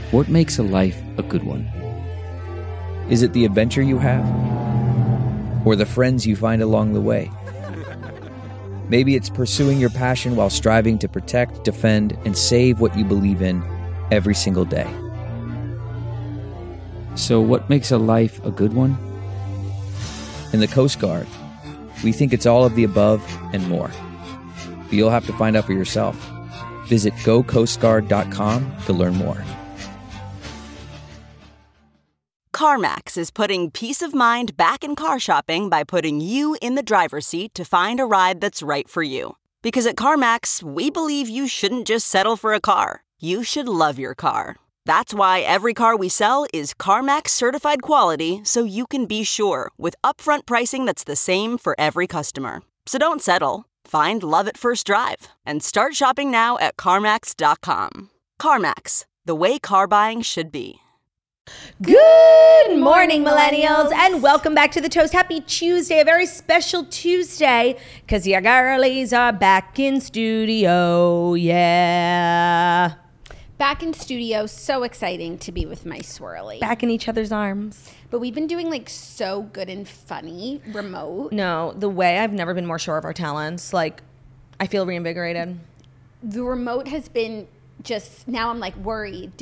What makes a life a good one? Is it the adventure you have? Or the friends you find along the way? Maybe it's pursuing your passion while striving to protect, defend, and save what you believe in every single day. So what makes a life a good one? In the Coast Guard, we think it's all of the above and more. But you'll have to find out for yourself. Visit gocoastguard.com to learn more. CarMax is putting peace of mind back in car shopping by putting you in the driver's seat to find a ride that's right for you. Because at CarMax, we believe you shouldn't just settle for a car. You should love your car. That's why every car we sell is CarMax certified quality, so you can be sure with upfront pricing that's the same for every customer. So don't settle. Find love at first drive and start shopping now at CarMax.com. CarMax, the way car buying should be. Good morning, millennials, and welcome back to the Toast. Happy Tuesday, a very special Tuesday, because your girlies are back in studio, yeah. Back in studio, so exciting to be with my swirly. Back in each other's arms. But we've been doing like so good and funny remote. No, the way I've never been more sure of our talents. Like, I feel reinvigorated. The remote has been just, now I'm like worried.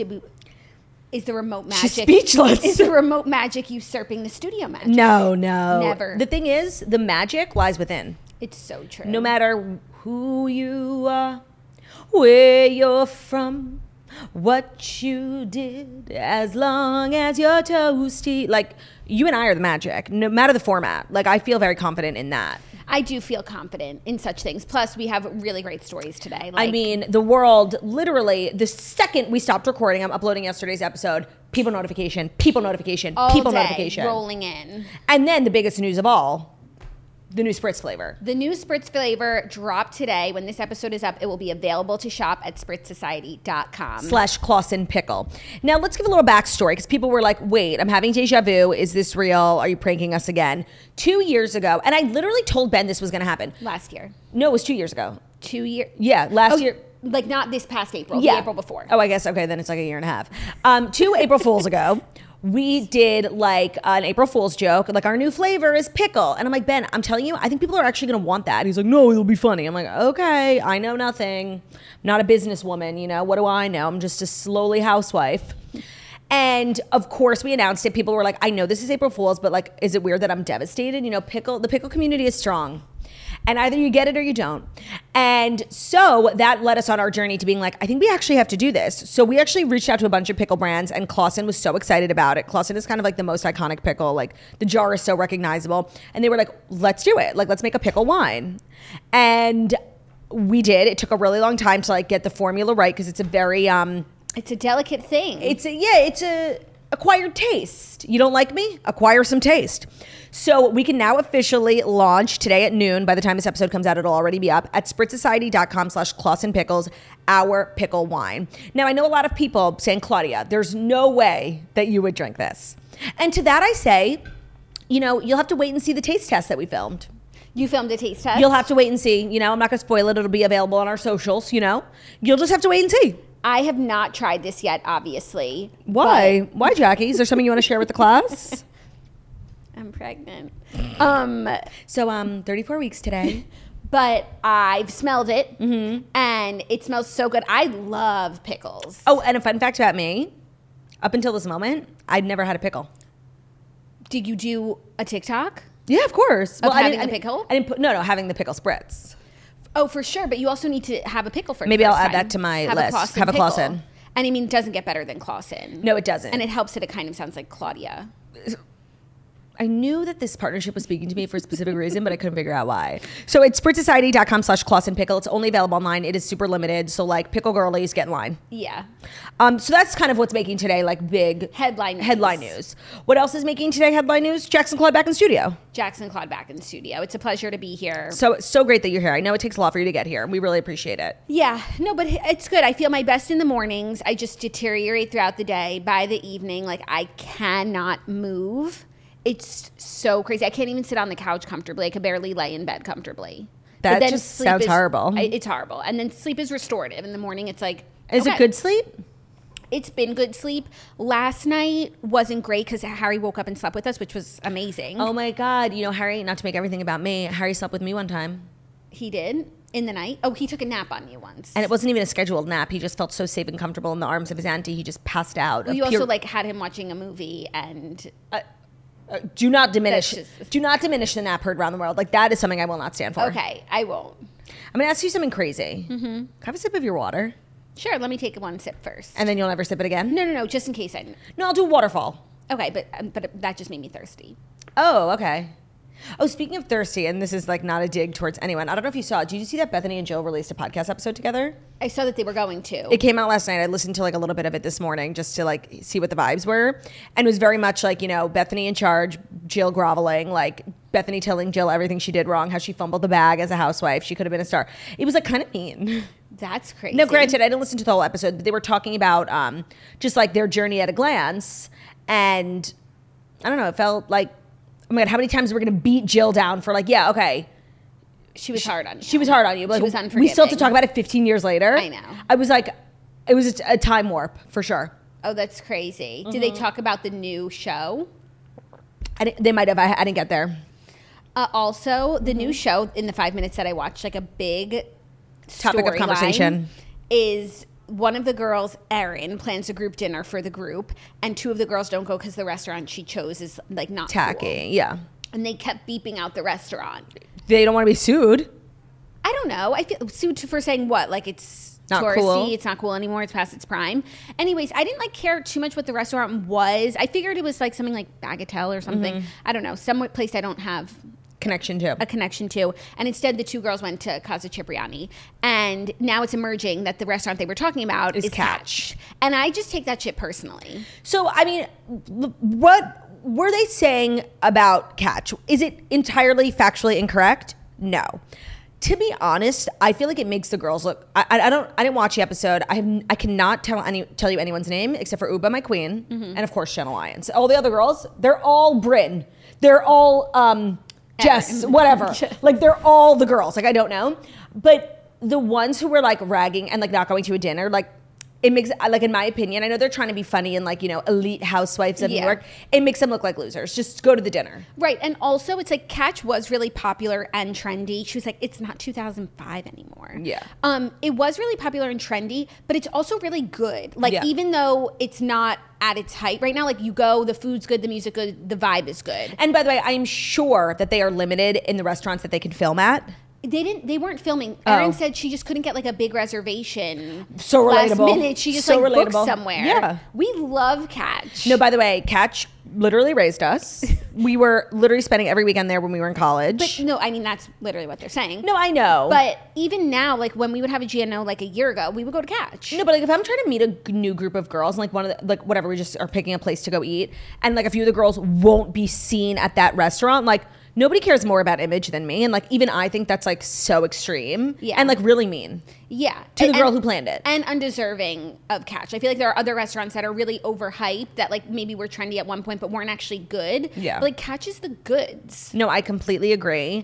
Is the remote magic? She's speechless. Is the remote magic usurping the studio magic? No. Never. The thing is, the magic lies within. It's so true. No matter who you are, where you're from, what you did, as long as you're toasty. Like, you and I are the magic, no matter the format. Like, I feel very confident in that. I do feel confident in such things. Plus, we have really great stories today. I mean, the world, literally, the second we stopped recording, I'm uploading yesterday's episode, people notification, all day, rolling in. And then the biggest news of all, the new Spritz flavor. The new Spritz flavor dropped today. When this episode is up, it will be available to shop at spritzsociety.com. /Clausen Pickle. Now, let's give a little backstory, because people were like, wait, I'm having deja vu. Is this real? Are you pranking us again? 2 years ago, and I literally told Ben this was going to happen. Last year. No, it was 2 years ago. 2 years? Yeah, last year. Like not this past April, yeah. The April before. Oh, I guess, okay, then it's like a year and a half. 2 April Fools ago, we did like an April Fool's joke, like our new flavor is pickle. And I'm like, Ben, I'm telling you, I think people are actually going to want that. He's like, no, it'll be funny. I'm like, okay, I know nothing. I'm not a businesswoman, you know, what do I know? I'm just a slowly housewife. And of course we announced it. People were like, I know this is April Fool's, but like, is it weird that I'm devastated? You know, the pickle community is strong. And either you get it or you don't. And so that led us on our journey to being like, I think we actually have to do this. So we actually reached out to a bunch of pickle brands, and Clausen was so excited about it. Clausen is kind of like the most iconic pickle. Like, the jar is so recognizable. And they were like, let's do it. Like, let's make a pickle wine. And we did. It took a really long time to like get the formula right, because it's a very it's a delicate thing. It's a acquired taste. You don't like me? Acquire some taste. So we can now officially launch today at noon. By the time this episode comes out, it'll already be up at spritzsociety.com /Clausen Pickles, our pickle wine. Now, I know a lot of people saying, Claudia, there's no way that you would drink this. And to that I say, you know, you'll have to wait and see the taste test that we filmed. You filmed a taste test? You'll have to wait and see. You know, I'm not going to spoil it. It'll be available on our socials, you know. You'll just have to wait and see. I have not tried this yet, obviously. Why? Why, Jackie? Is there something you want to share with the class? I'm pregnant. So 34 weeks today. But I've smelled it, and it smells so good. I love pickles. Oh, and a fun fact about me, up until this moment, I'd never had a pickle. Did you do a TikTok? Yeah, of course. Of having the pickle? I didn't put, no, having the pickle spritz. Oh, for sure. But you also need to have a pickle for Maybe the I'll first add time. that to my have list. Have a pickle. Clausen. And I mean, it doesn't get better than Clausen. No, it doesn't. And it helps that it kind of sounds like Claudia. I knew that this partnership was speaking to me for a specific reason, but I couldn't figure out why. So it's spritzsociety.com /Clausen Pickle. It's only available online. It is super limited. So like pickle girlies, get in line. Yeah. So that's kind of what's making today like big Headline news. What else is making today headline news? Jackson Claude back in studio. Jackson Claude back in studio. It's a pleasure to be here. So great that you're here. I know it takes a lot for you to get here. We really appreciate it. Yeah. No, but it's good. I feel my best in the mornings. I just deteriorate throughout the day. By the evening, like I cannot move. It's so crazy. I can't even sit on the couch comfortably. I could barely lay in bed comfortably. That just sounds horrible. It's horrible. And then sleep is restorative. In the morning, it's like... Is it good sleep? It's been good sleep. Last night wasn't great because Harry woke up and slept with us, which was amazing. Oh my God. You know, Harry, not to make everything about me, Harry slept with me one time. He did? In the night? Oh, he took a nap on you once. And it wasn't even a scheduled nap. He just felt so safe and comfortable in the arms of his auntie. He just passed out. Well, you also like had him watching a movie and... do not diminish the nap heard around the world. Like, that is something I will not stand for. Okay, I won't. I'm going to ask you something crazy. Mm-hmm. Can I have a sip of your water? Sure, let me take one sip first. And then you'll never sip it again? No, just in case I... No, I'll do waterfall. Okay, but that just made me thirsty. Oh, okay. Oh, speaking of thirsty, and this is like not a dig towards anyone. I don't know if you saw it. Did you see that Bethany and Jill released a podcast episode together? I saw that they were going to. It came out last night. I listened to like a little bit of it this morning just to like see what the vibes were. And it was very much like, you know, Bethany in charge, Jill groveling, like Bethany telling Jill everything she did wrong, how she fumbled the bag as a housewife. She could have been a star. It was like kind of mean. That's crazy. Now, granted, I didn't listen to the whole episode, but they were talking about just like their journey at a glance. And I don't know, it felt like, oh my God, how many times we're going to beat Jill down for like, yeah, okay. She was hard on you. She was hard on you. Like, she was unforgiving. We still have to talk about it 15 years later. I know. I was like, it was a time warp for sure. Oh, that's crazy. Did they talk about the new show? They might have. I didn't get there. Also, the new show in the 5 minutes that I watched, like a big topic of conversation is one of the girls, Erin, plans a group dinner for the group, and two of the girls don't go because the restaurant she chose is like not tacky. Cool. Yeah, and they kept beeping out the restaurant. They don't want to be sued. I don't know. I feel sued for saying what? Like it's not touristy, cool. It's not cool anymore. It's past its prime. Anyways, I didn't like care too much what the restaurant was. I figured it was like something like Bagatelle or something. I don't know, some place I don't have a connection to. And instead, the two girls went to Casa Cipriani. And now it's emerging that the restaurant they were talking about is Catch. And I just take that shit personally. So, I mean, what were they saying about Catch? Is it entirely factually incorrect? No. To be honest, I feel like it makes the girls look. I didn't watch the episode. I cannot tell you anyone's name except for Uba, my queen, and of course Shannon Lyons. All the other girls, they're all Bryn. They're all Jess, whatever. Like they're all the girls. Like I don't know, but the ones who were like ragging and like not going to a dinner, like it makes, like in my opinion, I know they're trying to be funny and like, you know, elite housewives of New York. It makes them look like losers. Just go to the dinner. Right. And also it's like Catch was really popular and trendy. She was like, it's not 2005 anymore. Yeah. It was really popular and trendy, but it's also really good. Like even though it's not at its height right now, like you go, the food's good, the music good, the vibe is good. And by the way, I'm sure that they are limited in the restaurants that they can film at. They weren't filming. Erin said she just couldn't get like a big reservation. So relatable. Last minute, she just so like relatable. booked somewhere. Yeah. We love Catch. No, by the way, Catch literally raised us. We were literally spending every weekend there when we were in college. But no, I mean, that's literally what they're saying. No, I know. But even now, like when we would have a GNO like a year ago, we would go to Catch. No, but like if I'm trying to meet a new group of girls and like one of the, like whatever, we just are picking a place to go eat and like a few of the girls won't be seen at that restaurant, like nobody cares more about image than me. And like even I think that's like so extreme and like really mean. Yeah. To the girl who planned it. And undeserving of Catch. I feel like there are other restaurants that are really overhyped that like maybe were trendy at one point but weren't actually good. Yeah. But like Catch is the goods. No, I completely agree.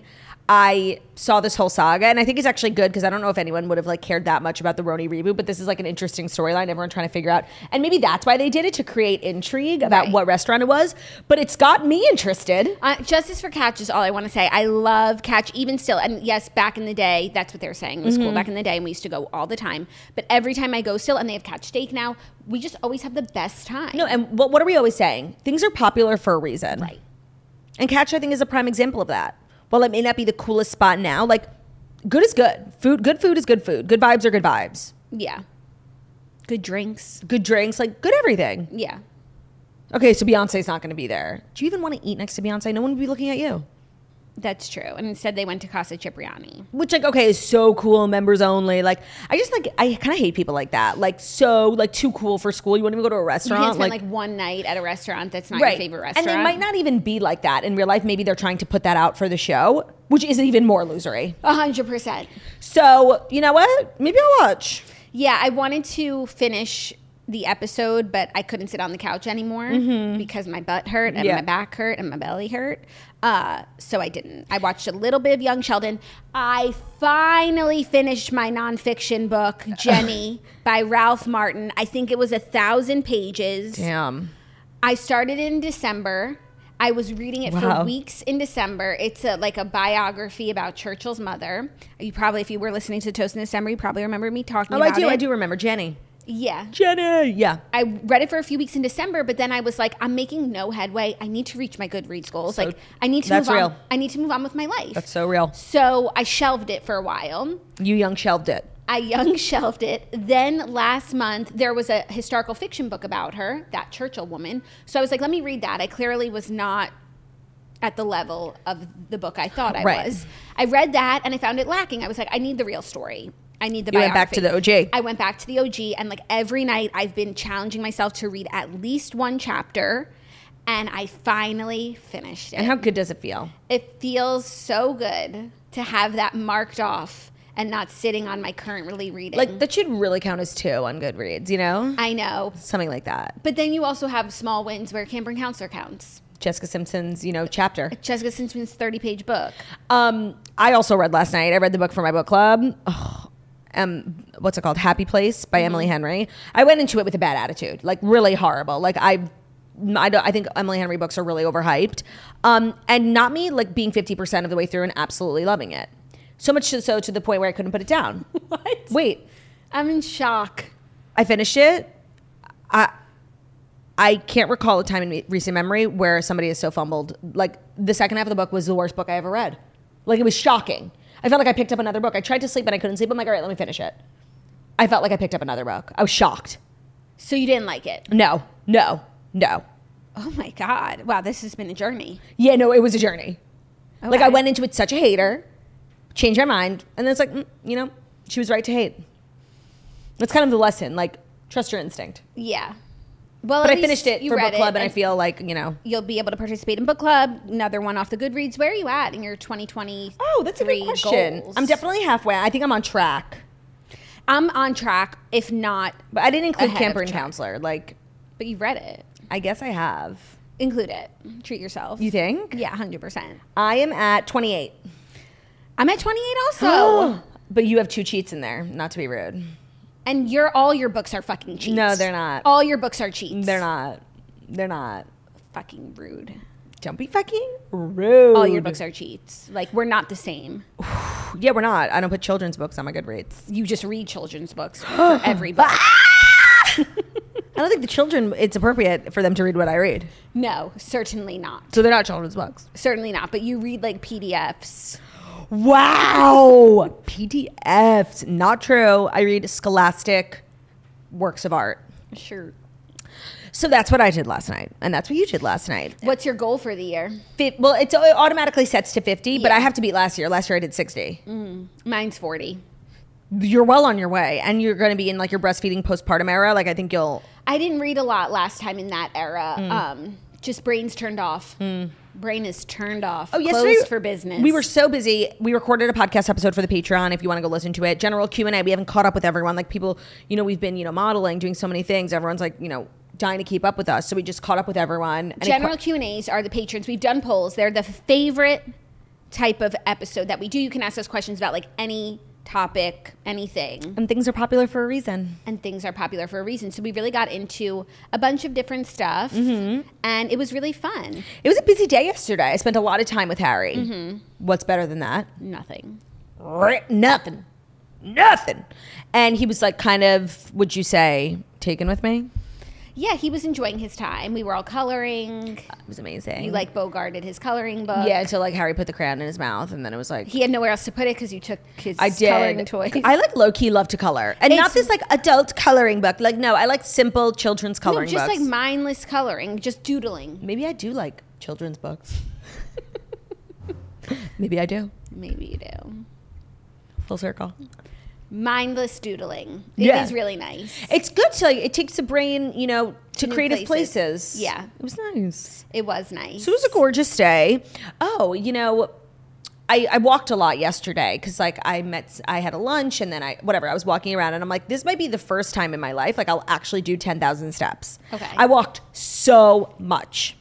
I saw this whole saga and I think it's actually good because I don't know if anyone would have like cared that much about the Roni reboot, but this is like an interesting storyline everyone trying to figure out. And maybe that's why they did it, to create intrigue about what restaurant it was. But it's got me interested. Justice for Catch is all I want to say. I love Catch even still. And yes, back in the day, that's what they were saying. It was cool back in the day and we used to go all the time. But every time I go still, and they have Catch steak now, we just always have the best time. No, and what are we always saying? Things are popular for a reason. Right. And Catch, I think, is a prime example of that. While it may not be the coolest spot now, like, good is good. Good food is good food. Good vibes are good vibes. Yeah. Good drinks. Good drinks, like, good everything. Yeah. Okay, so Beyonce's not going to be there. Do you even want to eat next to Beyonce? No one would be looking at you. That's true. And instead they went to Casa Cipriani. Which, like, okay, is so cool, members only. Like, I just, like, I kind of hate people like that. Like, so, like, too cool for school. You wouldn't even go to a restaurant. You can't spend, like one night at a restaurant that's not your favorite restaurant. And they might not even be like that in real life. Maybe they're trying to put that out for the show, which is even more losery. 100%. So, you know what? Maybe I'll watch. Yeah, I wanted to finish the episode, but I couldn't sit on the couch anymore because my butt hurt and my back hurt and my belly hurt. So I didn't. I watched a little bit of Young Sheldon. I finally finished my nonfiction book, Jenny, by Ralph Martin. I think it was 1,000 pages. Damn. I started in December. I was reading it for weeks in December. It's like a biography about Churchill's mother. You probably, if you were listening to Toast in December, you probably remember me talking about it. I do remember Jenny. Yeah. Jenny. Yeah. I read it for a few weeks in December, but then I was like, I'm making no headway. I need to reach my Goodreads goals. So like, I need to that's move on. real. I need to move on with my life. That's so real. So I shelved it for a while. You young shelved it. I young shelved it. Then last month, there was a historical fiction book about her, that Churchill woman. So I was like, let me read that. I clearly was not at the level of the book I thought I was. I read that and I found it lacking. I was like, I need the real story. I need the biography. You went back to the OG. I went back to the OG, and like every night I've been challenging myself to read at least one chapter, and I finally finished it. And how good does it feel? It feels so good to have that marked off and not sitting on my currently reading. Like, that should really count as 2 on Goodreads, you know? I know. Something like that. But then you also have small wins where Cambrian Counselor counts. Jessica Simpson's, chapter. Jessica Simpson's 30-page book. I also read last night. I read the book for my book club. What's it called? Happy Place by Emily Henry. I went into it with a bad attitude, like really horrible. Like I think Emily Henry books are really overhyped. And not me like being 50% of the way through and absolutely loving it. So much so to the point where I couldn't put it down. What? Wait. I'm in shock. I finished it. I can't recall a time in recent memory where somebody has so fumbled. Like, the second half of the book was the worst book I ever read. Like, it was shocking. I felt like I picked up another book. I tried to sleep and I couldn't sleep. I'm like, all right, let me finish it. I felt like I picked up another book. I was shocked. So you didn't like it? No. Oh my God. Wow, this has been a journey. Yeah, no, it was a journey. Okay. Like, I went into it such a hater, changed my mind, and then it's like, she was right to hate. That's kind of the lesson. Like, trust your instinct. Yeah. Well, but I finished it for book club, and I feel like, you'll be able to participate in book club. Another one off the Goodreads. Where are you at in your 2020? Oh, that's a good question. Goals? I'm definitely halfway. I think I'm on track. I'm on track, if not. But I didn't include ahead Camper of and track. Counselor. Like, But you read it. I guess I have. Include it. Treat yourself. You think? Yeah, 100%. I am at 28. I'm at 28 also. But you have 2 cheats in there. Not to be rude. And all your books are fucking cheats. No, they're not. All your books are cheats. They're not. They're not. Fucking rude. Don't be fucking rude. All your books are cheats. Like, we're not the same. Yeah, we're not. I don't put children's books on my Goodreads. You just read children's books for every book. I don't think it's appropriate for them to read what I read. No, certainly not. So they're not children's books. Certainly not. But you read like PDFs. Wow. PDFs. Not true. I read scholastic works of art. Sure. So that's what I did last night. And that's what you did last night. What's your goal for the year? Well, it automatically sets to 50, but Yeah. I have to beat last year. Last year I did 60. Mine's 40. You're well on your way. And you're going to be in like your breastfeeding postpartum era. Like, I think you'll... I didn't read a lot last time in that era. Just brain's turned off. Brain is turned off. Oh, yesterday, Closed for business. We were so busy. We recorded a podcast episode for the Patreon. If you want to go listen to it, general Q&A. We haven't caught up with everyone. Like, people, we've been, modeling, doing so many things. Everyone's like, dying to keep up with us. So we just caught up with everyone. General Q&As are the patrons. We've done polls. They're the favorite type of episode that we do. You can ask us questions about like any topic, anything. And things are popular for a reason. And things are popular for a reason. So we really got into a bunch of different stuff. And it was really fun. It was a busy day yesterday. I spent a lot of time with Harry. What's better than that? Nothing. Nothing. And he was like kind of, would you say, taken with me? Yeah, he was enjoying his time. We were all coloring. It was amazing. You like bogarted his coloring book. Yeah, until like Harry put the crayon in his mouth, and then it was like He had nowhere else to put it because you took his I did. coloring toys. I like low key love to color, and not this like adult coloring book. Like, no, I like simple children's coloring just books. like mindless coloring, just doodling. Maybe I do like children's books. Maybe I do. Maybe you do. Full circle. Mindless doodling. It Yeah. is really nice. It's good to like, it takes the brain, to New creative places. places. Yeah. It was nice. It was nice. So it was a gorgeous day. Oh, I walked a lot yesterday because like I had a lunch and then I was walking around and I'm like, this might be the first time in my life like I'll actually do 10,000 steps. Okay. I walked so much.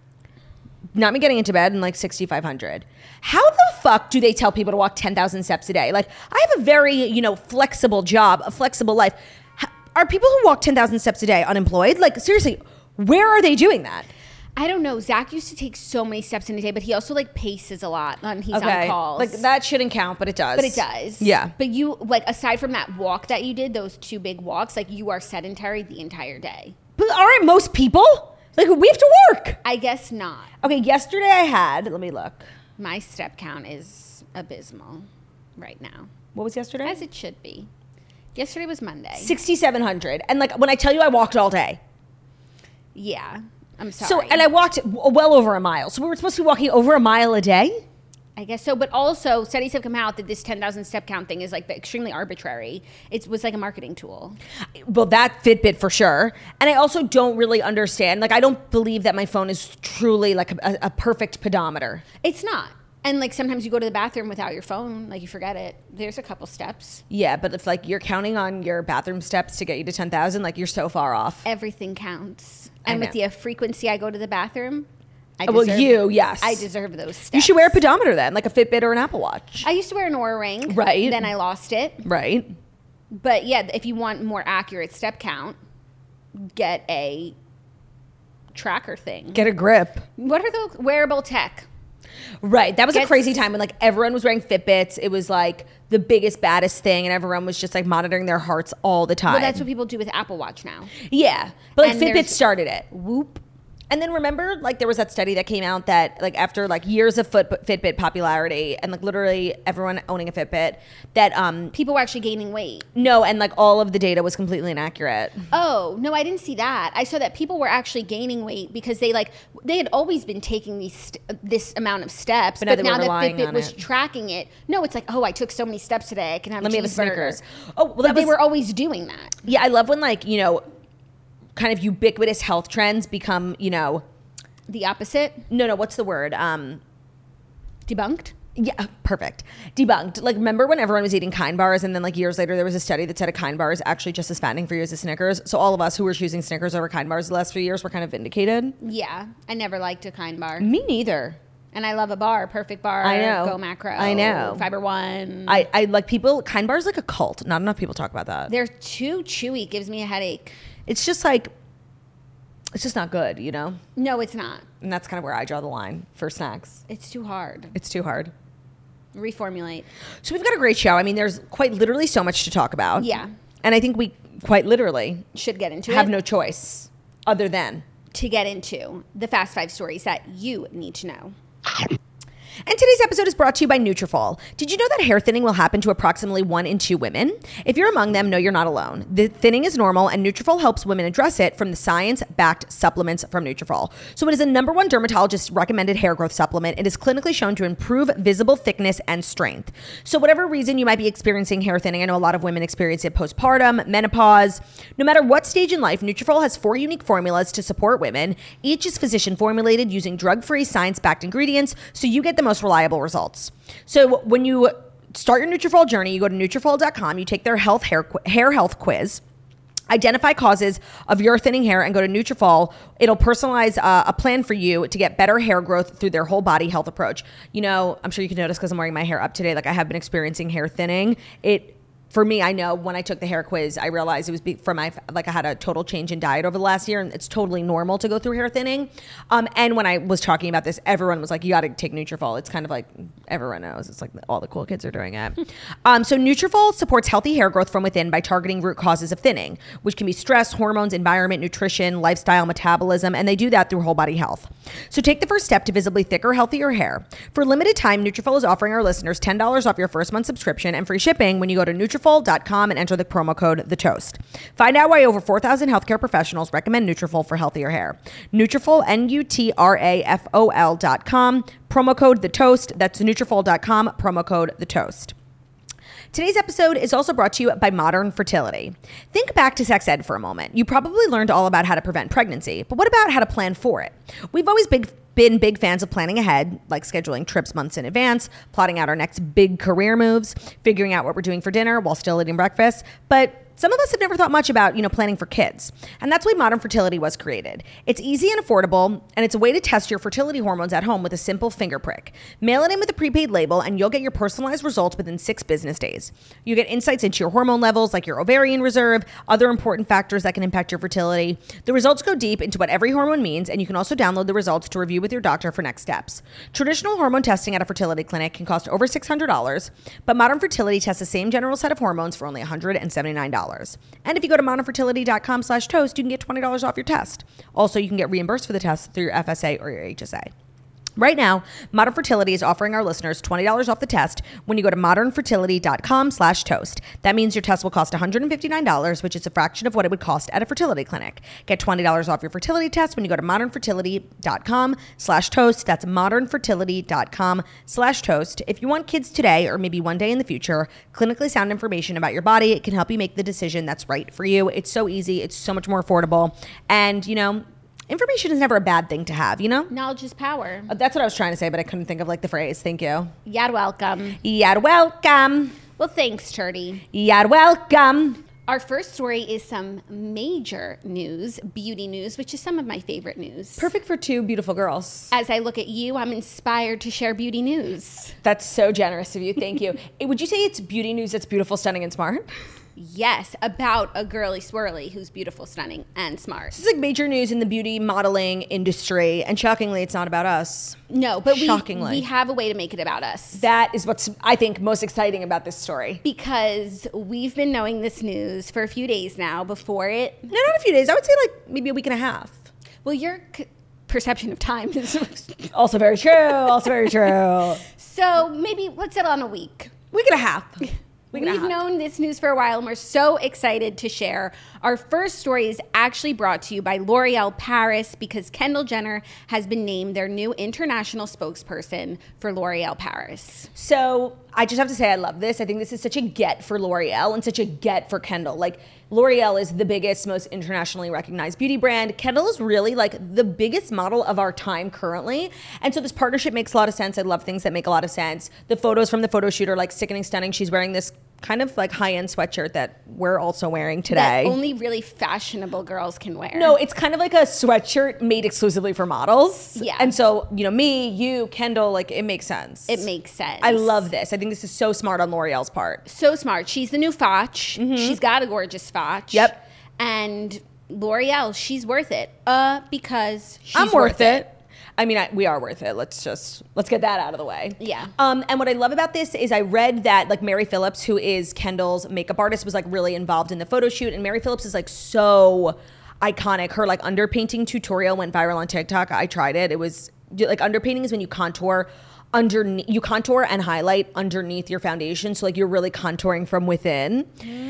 Not me getting into bed and like 6,500. How the fuck do they tell people to walk 10,000 steps a day? Like I have a very, flexible job, a flexible life. Are people who walk 10,000 steps a day unemployed? Like seriously, where are they doing that? I don't know. Zach used to take so many steps in a day, but he also like paces a lot when he's on calls. Like that shouldn't count, but it does. But it does. Yeah. But you, like, aside from that walk that you did, those 2 big walks, like you are sedentary the entire day. But aren't most people? Like we have to work. I guess not. Okay, yesterday I had, let me look. My step count is abysmal right now. What was yesterday? As it should be. Yesterday was Monday. 6,700. And like when I tell you I walked all day. Yeah. I'm sorry. So, and I walked well over a mile. So we were supposed to be walking over a mile a day? I guess so. But also, studies have come out that this 10,000 step count thing is like extremely arbitrary. It was like a marketing tool. Well, that Fitbit for sure. And I also don't really understand. Like, I don't believe that my phone is truly like a perfect pedometer. It's not. And like sometimes you go to the bathroom without your phone, like you forget it. There's a couple steps. Yeah, but if like you're counting on your bathroom steps to get you to 10,000, like you're so far off. Everything counts. And with the frequency I go to the bathroom, yes. I deserve those steps. You should wear a pedometer then, like a Fitbit or an Apple Watch. I used to wear an Oura Ring. Right. Then I lost it. Right. But yeah, if you want more accurate step count, get a tracker thing. Get a grip. What are the wearable tech? Right. That was a crazy time when like everyone was wearing Fitbits. It was like the biggest, baddest thing, and everyone was just like monitoring their hearts all the time. Well, that's what people do with Apple Watch now. Yeah. But like And Fitbit started it. Whoop. And then remember, like there was that study that came out that like after like years of Fitbit popularity and like literally everyone owning a Fitbit, that People were actually gaining weight. no, and like all of the data was completely inaccurate. Oh, no, I didn't see that. I saw that people were actually gaining weight because they had always been taking this amount of steps, But now they now were that relying Fitbit on was it. tracking it. No, it's like, oh, I took so many steps today, I can have Let a me have a cheeseburger. Snickers. Oh, well, that They was, were always doing that. yeah, I love when like, kind of ubiquitous health trends become, The opposite, no, what's the word? debunked. Yeah, perfect. Debunked. Like, remember when everyone was eating Kind bars and then like years later there was a study that said a Kind bar is actually just as fattening for you as a Snickers. So all of us who were choosing Snickers over Kind bars the last few years were kind of vindicated. Yeah, I never liked a Kind bar. Me neither. And I love a bar, Perfect Bar, I know. Go Macro, I know. Fiber One. I like people, Kind bar is like a cult. Not enough people talk about that. They're too chewy, gives me a headache. It's just like, it's just not good, No, it's not. And that's kind of where I draw the line for snacks. It's too hard. It's too hard. Reformulate. So we've got a great show. I mean, there's quite literally so much to talk about. Yeah. And I think we quite literally Should get into have it. no choice other than To get into the Fast 5 stories that you need to know. And today's episode is brought to you by Nutrafol. Did you know that hair thinning will happen to approximately 1 in 2 women? If you're among them, know you're not alone. The thinning is normal, and Nutrafol helps women address it from the science-backed supplements from Nutrafol. So it is a #1 dermatologist recommended hair growth supplement. It is clinically shown to improve visible thickness and strength. So whatever reason you might be experiencing hair thinning, I know a lot of women experience it postpartum, menopause. No matter what stage in life, Nutrafol has 4 unique formulas to support women. Each is physician formulated using drug-free, science-backed ingredients, so you get the most reliable results. So when you start your Nutrafol journey, you go to Nutrafol.com, you take their hair health quiz, identify causes of your thinning hair, and go to Nutrafol. It'll personalize a plan for you to get better hair growth through their whole body health approach. I'm sure you can notice because I'm wearing my hair up today, like I have been experiencing hair thinning. For me, I know when I took the hair quiz, I realized it was I had a total change in diet over the last year, and it's totally normal to go through hair thinning. And when I was talking about this, everyone was like, you got to take Nutrafol. It's kind of like everyone knows. It's like all the cool kids are doing it. So Nutrafol supports healthy hair growth from within by targeting root causes of thinning, which can be stress, hormones, environment, nutrition, lifestyle, metabolism, and they do that through whole body health. So take the first step to visibly thicker, healthier hair. For a limited time, Nutrafol is offering our listeners $10 off your first month subscription and free shipping when you go to Nutrafol.com and enter the promo code TheToast. Find out why over 4,000 healthcare professionals recommend Nutrafol for healthier hair. Nutrafol, Nutrafol.com, promo code TheToast. That's Nutrafol.com, promo code TheToast. Today's episode is also brought to you by Modern Fertility. Think back to sex ed for a moment. You probably learned all about how to prevent pregnancy, but what about how to plan for it? We've always been been big fans of planning ahead, like scheduling trips months in advance, plotting out our next big career moves, figuring out what we're doing for dinner while still eating breakfast. But some of us have never thought much about, planning for kids. And that's why Modern Fertility was created. It's easy and affordable, and it's a way to test your fertility hormones at home with a simple finger prick. Mail it in with a prepaid label, and you'll get your personalized results within 6 business days. You get insights into your hormone levels, like your ovarian reserve, other important factors that can impact your fertility. The results go deep into what every hormone means, and you can also download the results to review with your doctor for next steps. Traditional hormone testing at a fertility clinic can cost over $600, but Modern Fertility tests the same general set of hormones for only $179. And if you go to modernfertility.com/toast, you can get $20 off your test. Also, you can get reimbursed for the test through your FSA or your HSA. Right now, Modern Fertility is offering our listeners $20 off the test when you go to modernfertility.com/toast. That means your test will cost $159, which is a fraction of what it would cost at a fertility clinic. Get $20 off your fertility test when you go to modernfertility.com/toast. That's modernfertility.com/toast. If you want kids today or maybe one day in the future, clinically sound information about your body, it can help you make the decision that's right for you. It's so easy. It's so much more affordable. And, information is never a bad thing to have, Knowledge is power. That's what I was trying to say, but I couldn't think of the phrase. Thank you. You're welcome. You're welcome. Well, thanks, Turdy. You're welcome. Our first story is some major news, beauty news, which is some of my favorite news. Perfect for 2 beautiful girls. As I look at you, I'm inspired to share beauty news. That's so generous of you. Thank you. Would you say it's beauty news that's beautiful, stunning, and smart? Yes, about a girly swirly who's beautiful, stunning, and smart. This is major news in the beauty modeling industry, and shockingly, it's not about us. No, but shockingly, we have a way to make it about us. That is what's, I think, most exciting about this story. Because we've been knowing this news for a few days now before it. No, not a few days. I would say maybe a week and a half. Well, your perception of time is also very true. Also very true. So maybe let's settle on a week. Week and a half. We've known this news for a while, and we're so excited to share. Our first story is actually brought to you by L'Oreal Paris because Kendall Jenner has been named their new international spokesperson for L'Oreal Paris. So I just have to say I love this. I think this is such a get for L'Oreal and such a get for Kendall. L'Oreal is the biggest, most internationally recognized beauty brand. Kendall is really the biggest model of our time currently. And so this partnership makes a lot of sense. I love things that make a lot of sense. The photos from the photo shoot are sickening stunning. She's wearing this kind of high-end sweatshirt that we're also wearing today. That only really fashionable girls can wear. No, it's kind of like a sweatshirt made exclusively for models. Yeah. And so, me, you, Kendall, it makes sense. It makes sense. I love this. I think this is so smart on L'Oreal's part. So smart. She's the new Foch. Mm-hmm. She's got a gorgeous Foch. Yep. And L'Oreal, she's worth it. Because she's I'm worth it. I mean, we are worth it. Let's get that out of the way. Yeah. And what I love about this is I read that Mary Phillips, who is Kendall's makeup artist, was really involved in the photo shoot. And Mary Phillips is so iconic. Her underpainting tutorial went viral on TikTok. I tried it. It was underpainting is when you contour underneath, you contour and highlight underneath your foundation. So you're really contouring from within.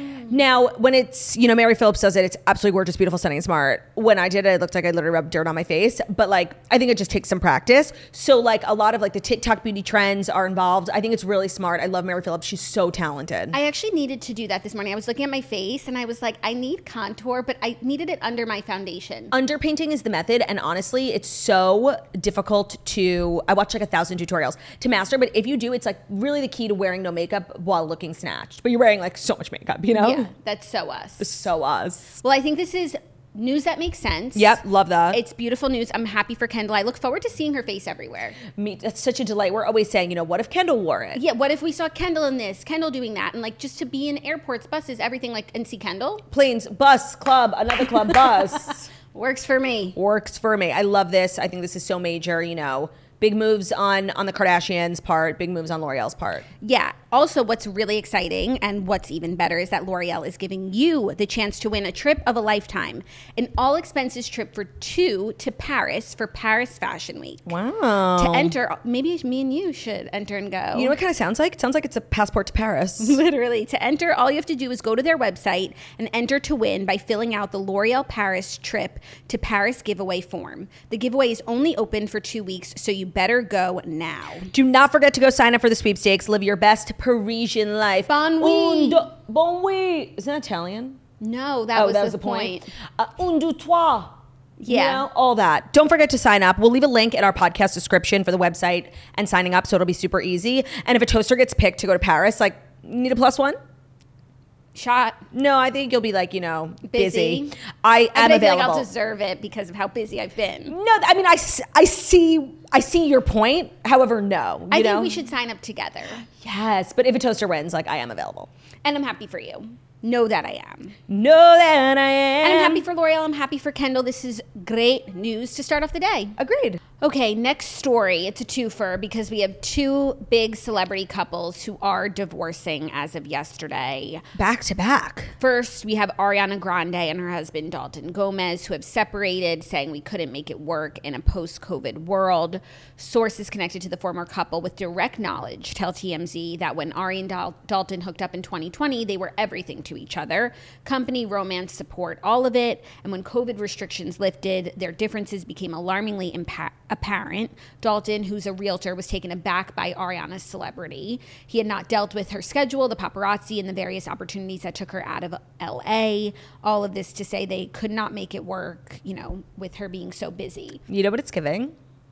Now, when it's, Mary Phillips does it, it's absolutely gorgeous, beautiful, stunning, and smart. When I did it, it looked like I literally rubbed dirt on my face. But I think it just takes some practice. So a lot of the TikTok beauty trends are involved. I think it's really smart. I love Mary Phillips. She's so talented. I actually needed to do that this morning. I was looking at my face and I was I need contour, but I needed it under my foundation. Underpainting is the method. And honestly, it's so difficult I watched 1,000 tutorials to master. But if you do, it's really the key to wearing no makeup while looking snatched. But you're wearing so much makeup, Yeah, that's so us. So us. Well, I think this is news that makes sense. Yep, love that. It's beautiful news. I'm happy for Kendall. I look forward to seeing her face everywhere. That's such a delight. We're always saying, what if Kendall wore it? Yeah, what if we saw Kendall in this, Kendall doing that, and just to be in airports, buses, everything, and see Kendall? Planes, bus, club, another club, bus. Works for me. Works for me. I love this. I think this is so major, Big moves on the Kardashians' part, big moves on L'Oreal's part. Yeah. Also, what's really exciting and what's even better is that L'Oreal is giving you the chance to win a trip of a lifetime. An all-expenses trip for 2 to Paris for Paris Fashion Week. Wow. To enter, maybe me and you should enter and go. You know what it kind of sounds like? It sounds like it's a passport to Paris. Literally. To enter, all you have to do is go to their website and enter to win by filling out the L'Oreal Paris trip to Paris giveaway form. The giveaway is only open for 2 weeks, so you better go now. Do not forget to go sign up for the sweepstakes. Live your best Parisian life. Bon nuit. Bon nuit. Isn't that Italian? No, that was the point. Un, deux, trois. Yeah. You know, all that. Don't forget to sign up. We'll leave a link in our podcast description for the website and signing up, so it'll be super easy. And if a toaster gets picked to go to Paris, like, need a +1? Shot. No, I think you'll be like, busy. But I am I feel available. like I'll deserve it because of how busy I've been. No, I mean, I see your point. However, no. I think we should sign up together. Yes, but if a toaster wins, like, I am available. And I'm happy for you. Know that I am. Know that I am. And I'm happy for L'Oreal. I'm happy for Kendall. This is great news to start off the day. Agreed. Okay, next story. It's a twofer because we have two big celebrity couples who are divorcing as of yesterday. Back to back. First, we have Ariana Grande and her husband Dalton Gomez, who have separated, saying we couldn't make it work in a post-COVID world. Sources connected to the former couple with direct knowledge tell TMZ that when Ari and Dalton hooked up in 2020, they were everything to each other. Company, romance, support, all of it. And when COVID restrictions lifted, their differences became alarmingly apparent. Dalton, who's a realtor, was taken aback by Ariana's celebrity. He had not dealt with her schedule, the paparazzi, and the various opportunities that took her out of LA. All of this to say they could not make it work, with her being so busy. You know what it's giving?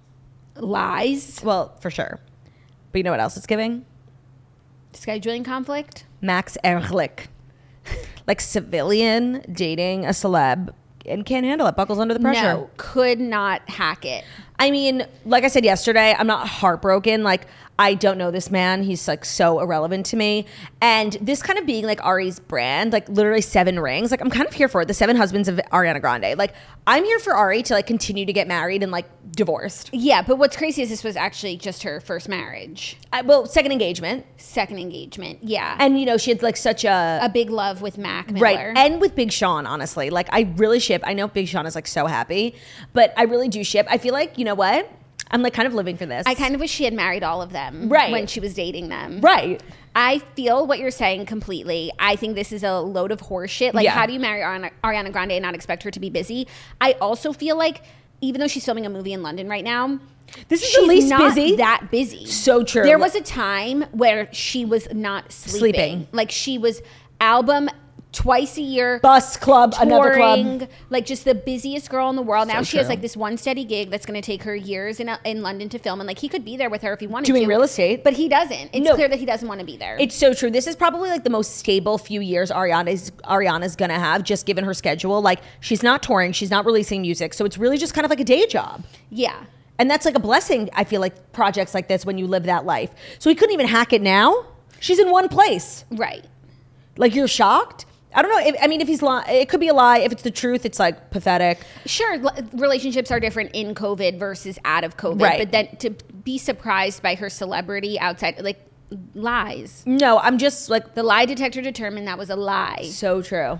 Lies. Well, for sure. But you know what else it's giving? Scheduling conflict. Max Ehrlich. Like civilian dating a celeb and can't handle it. Buckles under the pressure. No, could not hack it. I mean, like I said yesterday, I'm not heartbroken. Like, I don't know this man. He's like so irrelevant to me. And this kind of being like Ari's brand, like literally 7 rings, like I'm kind of here for it. The 7 husbands of Ariana Grande. Like, I'm here for Ari to like continue to get married and like divorced. Yeah, but what's crazy is this was actually just her first marriage. Second engagement. Second engagement, yeah. And she had like such a big love with Mac Miller. right. And with Big Sean, honestly. Like, I really ship. I know Big Sean is like so happy, but I really do ship. I feel like, you know what? I'm like kind of living for this. I kind of wish she had married all of them right. when she was dating them. Right. I feel what you're saying completely. I think this is a load of horse shit. Like, how do you marry Ariana Grande and not expect her to be busy? I also feel like, even though she's filming a movie in London right now, this is she's the least not busy. that busy. So true. There was a time where she was not sleeping. Like, she was album twice a year, bus club, touring, another club, like just the busiest girl in the world. Now so she has true. like this one steady gig that's going to take her years in London to film, and like he could be there with her if he wanted to. Doing real estate, but he doesn't. It's clear that he doesn't want to be there. It's so true. This is probably like the most stable few years Ariana's gonna have, just given her schedule. Like, she's not touring, she's not releasing music, so it's really just kind of like a day job. Yeah. And that's like a blessing, I feel like, projects like this when you live that life. So he couldn't even hack it now. She's in one place. Right. Like, you're shocked? I don't know. If he's lying, it could be a lie. If it's the truth, it's like pathetic. Sure, relationships are different in COVID versus out of COVID. Right. But then to be surprised by her celebrity outside, like, lies. No, I'm just like... The lie detector determined that was a lie. So true.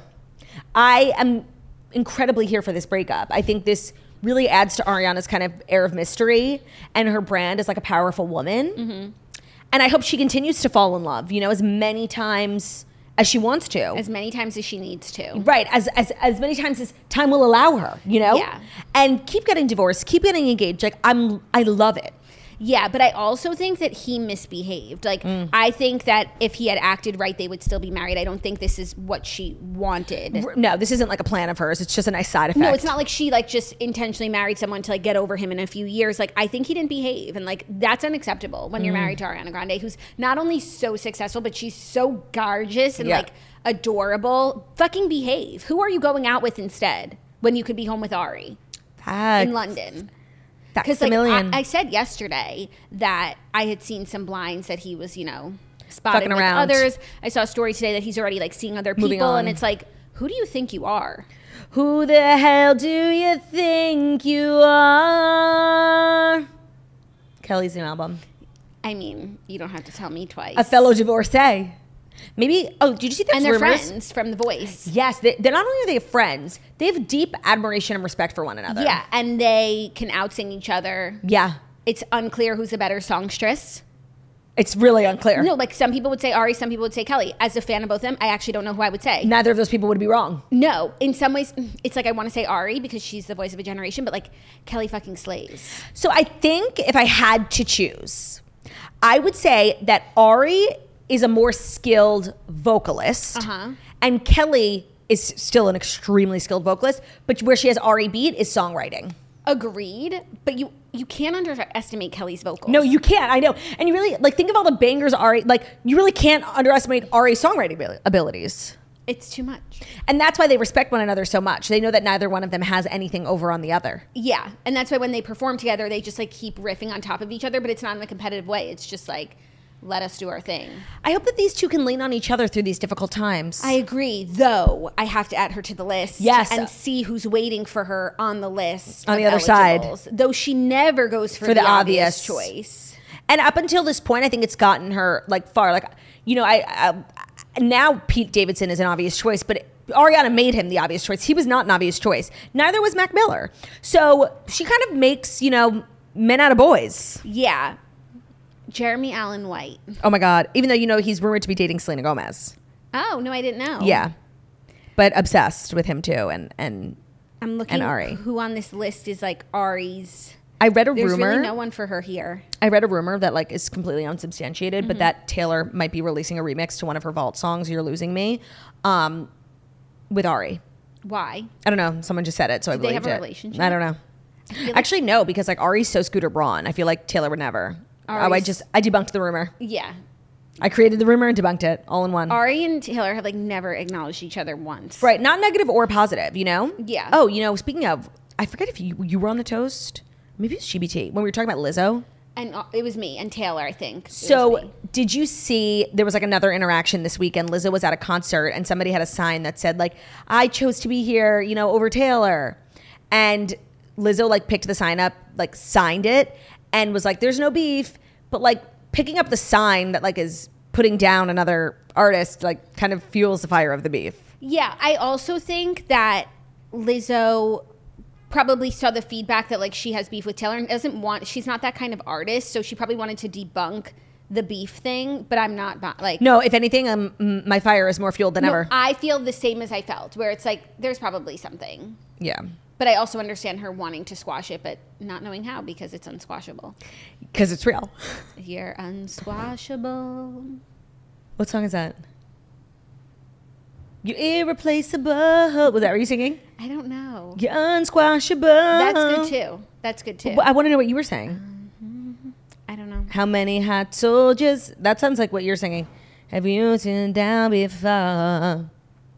I am incredibly here for this breakup. I think this really adds to Ariana's kind of air of mystery and her brand as like a powerful woman. Mm-hmm. And I hope she continues to fall in love, as many times as she wants to. As many times as she needs to. Right. As many times as time will allow her, Yeah. And keep getting divorced, keep getting engaged. Like, I love it. Yeah, but I also think that he misbehaved. Like, I think that if he had acted right, they would still be married. I don't think this is what she wanted. No, this isn't like a plan of hers. It's just a nice side effect. No, it's not like she like just intentionally married someone to like get over him in a few years. Like, I think he didn't behave, and like that's unacceptable when you're married to Ariana Grande, who's not only so successful, but she's so gorgeous and like adorable. Fucking behave. Who are you going out with instead when you could be home with Ari in London? Because like, I said yesterday that I had seen some blinds that he was, spotted fucking with around. others. I saw a story today that he's already like seeing other Moving people, on. and it's like, who do you think you are? Who the hell do you think you are? Kelly's new album. I mean, you don't have to tell me twice. A fellow divorcee. Maybe, did you see that? And they're friends from The Voice. Yes, they're not only are they friends, they have deep admiration and respect for one another. Yeah, and they can out-sing each other. Yeah. It's unclear who's a better songstress. It's really unclear. No, like some people would say Ari, some people would say Kelly. As a fan of both of them, I actually don't know who I would say. Neither of those people would be wrong. No, in some ways, it's like I want to say Ari because she's the voice of a generation, but like Kelly fucking slays. So I think if I had to choose, I would say that Ari is a more skilled vocalist, and Kelly is still an extremely skilled vocalist, but where she has Ari beat is songwriting. Agreed, but you can't underestimate Kelly's vocals. No, you can't. I know. And you really, like, think of all the bangers Ari, like, you really can't underestimate Ari's songwriting abilities. It's too much. And that's why they respect one another so much. They know that neither one of them has anything over on the other. Yeah, and that's why when they perform together, they just like keep riffing on top of each other, but it's not in a competitive way. It's just like, let us do our thing. I hope that these two can lean on each other through these difficult times. I agree, though I have to add her to the list. Yes. And see who's waiting for her on the list. On the of other side. eligibles, though she never goes for the obvious choice. And up until this point, I think it's gotten her like far. Like, you know, I now Pete Davidson is an obvious choice, but Ariana made him the obvious choice. He was not an obvious choice. Neither was Mac Miller. So she kind of makes, you know, men out of boys. Yeah. Jeremy Allen White. Oh my God. Even though, you know, he's rumored to be dating Selena Gomez. Oh, no, I didn't know. Yeah. But obsessed with him too. And I'm looking and Ari. who on this list is like Ari's. I read a There's rumor. really no one for her here. I read a rumor that like is completely unsubstantiated, but that Taylor might be releasing a remix to one of her vault songs, You're Losing Me, with Ari. Why? I don't know. Someone just said it, so I Do they believed have a it. relationship? I don't know. like- Actually, no, because like Ari's so Scooter Braun. I feel like Taylor would never. I debunked the rumor. Yeah. I created the rumor and debunked it all in one. Ari and Taylor have like never acknowledged each other once. Right. Not negative or positive, you know? Yeah. Oh, you know, speaking of, I forget if you were on the toast. Maybe it's GBT when we were talking about Lizzo. And it was me and Taylor, I think. It was So me. did you see, there was like another interaction this weekend. Lizzo was at a concert and somebody had a sign that said like, I chose to be here, you know, over Taylor. And Lizzo like picked the sign up, like signed it and was like, there's no beef. But like picking up the sign that like is putting down another artist, like kind of fuels the fire of the beef. Yeah, I also think that Lizzo probably saw the feedback that like she has beef with Taylor and she's not that kind of artist, so she probably wanted to debunk the beef thing, but I'm not like... No, if anything, my fire is more fueled than ever. I feel the same as I felt, where it's like, there's probably something. Yeah. But I also understand her wanting to squash it, but not knowing how because it's unsquashable. Because it's real. You're unsquashable. What song is that? You're irreplaceable. Was that what you singing? I don't know. You're unsquashable. That's good too. I want to know what you were saying. I don't know. How many hot soldiers? That sounds like what you're singing. Have you turned down before?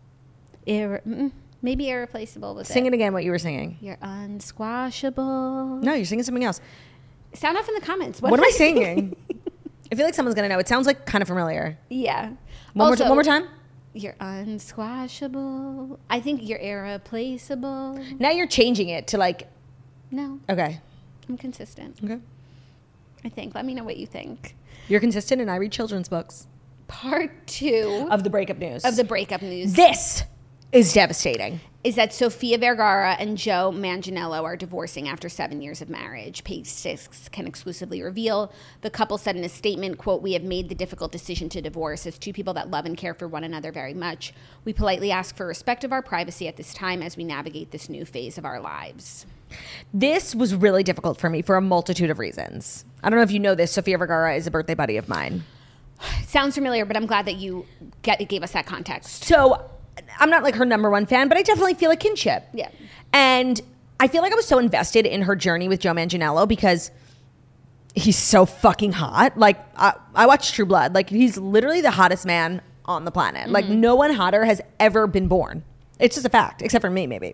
Maybe irreplaceable was Sing it again, what you were singing. You're unsquashable. No, you're singing something else. Sound off in the comments. What am I singing? I feel like someone's going to know. It sounds like kind of familiar. Yeah. One more time. You're unsquashable. I think you're irreplaceable. Now you're changing it to like... No, Okay. I'm consistent. Okay. I think. Let me know what you think. You're consistent and I read children's books. Part 2 Of the breakup news. of the breakup news This is devastating. is that Sofia Vergara and Joe Manganiello are divorcing after 7 years of marriage. Page 6 can exclusively reveal. The couple said in a statement, quote, "We have made the difficult decision to divorce as two people that love and care for one another very much. We politely ask for respect of our privacy at this time as we navigate this new phase of our lives." This was really difficult for me for a multitude of reasons. I don't know if you know this. Sofia Vergara is a birthday buddy of mine. Sounds familiar, but I'm glad that you gave us that context. So I'm not like her number one fan, but I definitely feel a kinship. Yeah. And I feel like I was so invested in her journey with Joe Manganiello because he's so fucking hot. Like I watched True Blood. Like he's literally the hottest man on the planet. Mm-hmm. Like no one hotter has ever been born. It's just a fact, except for me maybe.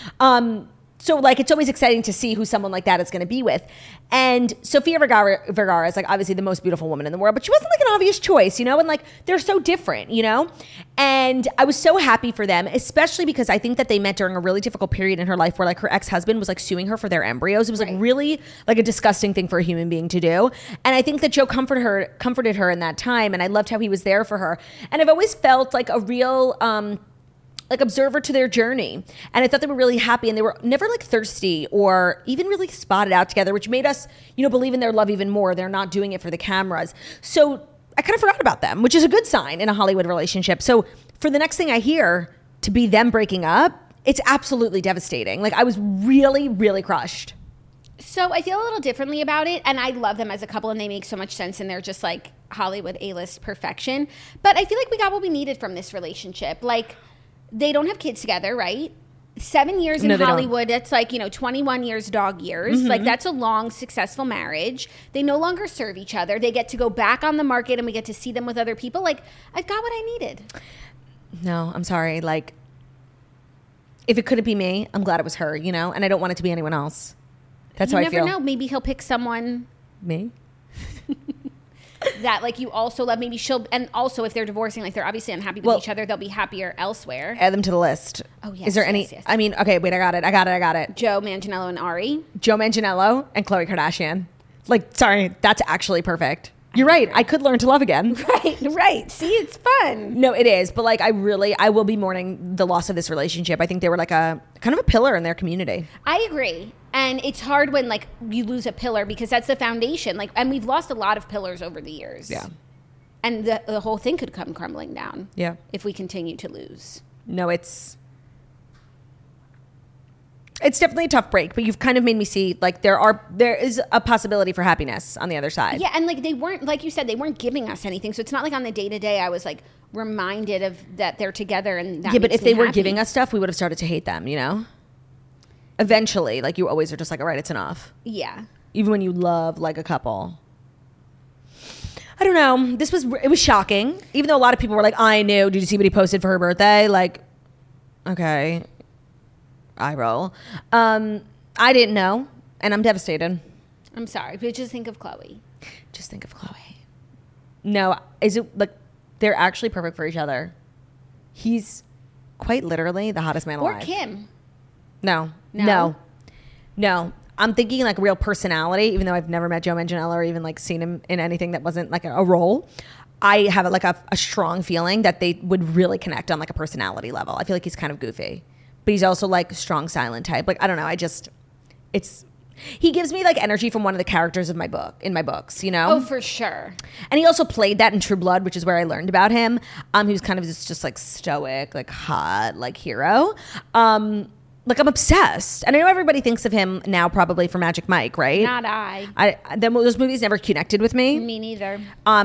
So like it's always exciting to see who someone like that is going to be with. And Sofia Vergara is like obviously the most beautiful woman in the world, but she wasn't like an obvious choice, you know? And like they're so different, you know? And I was so happy for them, especially because I think that they met during a really difficult period in her life where like her ex-husband was like suing her for their embryos. It was like really like a disgusting thing for a human being to do. And I think that Joe comforted her in that time. And I loved how he was there for her. And I've always felt like a real, like observer to their journey. And I thought they were really happy and they were never like thirsty or even really spotted out together, which made us, you know, believe in their love even more. They're not doing it for the cameras. So I kind of forgot about them, which is a good sign in a Hollywood relationship. So for the next thing I hear to be them breaking up, it's absolutely devastating. Like I was really, really crushed. So I feel a little differently about it, and I love them as a couple, and they make so much sense, and they're just like Hollywood A-list perfection. But I feel like we got what we needed from this relationship. Like, They don't have kids together, right? 7 years in No, they don't. Hollywood, that's like, 21 years dog years. Like, that's a long, successful marriage. They no longer serve each other. They get to go back on the market and we get to see them with other people. Like, I've got what I needed. No, I'm sorry. Like, if it couldn't be me, I'm glad it was her, and I don't want it to be anyone else. That's You how I never feel. know. Maybe he'll pick someone Me? that, like, you also love. Maybe she'll, and also if they're divorcing, like, they're obviously unhappy with Well- each other, they'll be happier elsewhere. Add them to the list. Oh, yes, Is there yes, any? yes. I mean, okay, wait, I got it. Joe Manganiello and Ari. Joe Manganiello and Khloe Kardashian. Like, sorry, that's actually perfect. You're right. I could learn to love again. Right. See, it's fun. No, it is. But like, I will be mourning the loss of this relationship. I think they were like a kind of a pillar in their community. I agree. And it's hard when, like, you lose a pillar because that's the foundation. Like, and we've lost a lot of pillars over the years. Yeah. And the whole thing could come crumbling down. Yeah. If we continue to lose. No, it's definitely a tough break, but you've kind of made me see like there is a possibility for happiness on the other side. Yeah, and like they weren't, like you said, they weren't giving us anything. So it's not like on the day to day I was like reminded of that they're together and that Yeah, but makes if me they were happy. giving us stuff, we would have started to hate them, Eventually, like you always are just like, all right, it's enough. Yeah. Even when you love like a couple. I don't know. It was shocking. Even though a lot of people were like, I knew. Did you see what he posted for her birthday? Like, okay. Eye roll. I didn't know, and I'm devastated. I'm sorry, but just think of Khloe. Just think of Khloe. No, is it like they're actually perfect for each other? He's quite literally the hottest man Or alive. Kim. No. I'm thinking like real personality, even though I've never met Joe Manganiello or even like seen him in anything that wasn't like a role. I have like a strong feeling that they would really connect on like a personality level. I feel like he's kind of goofy, but he's also like strong silent type. Like, I don't know. He gives me like energy from one of the characters of my books, Oh, for sure. And he also played that in True Blood, which is where I learned about him. He was kind of just like stoic, like hot, like hero. Like I'm obsessed. And I know everybody thinks of him now probably for Magic Mike, right? Not I. Those movies never connected with me. Me neither.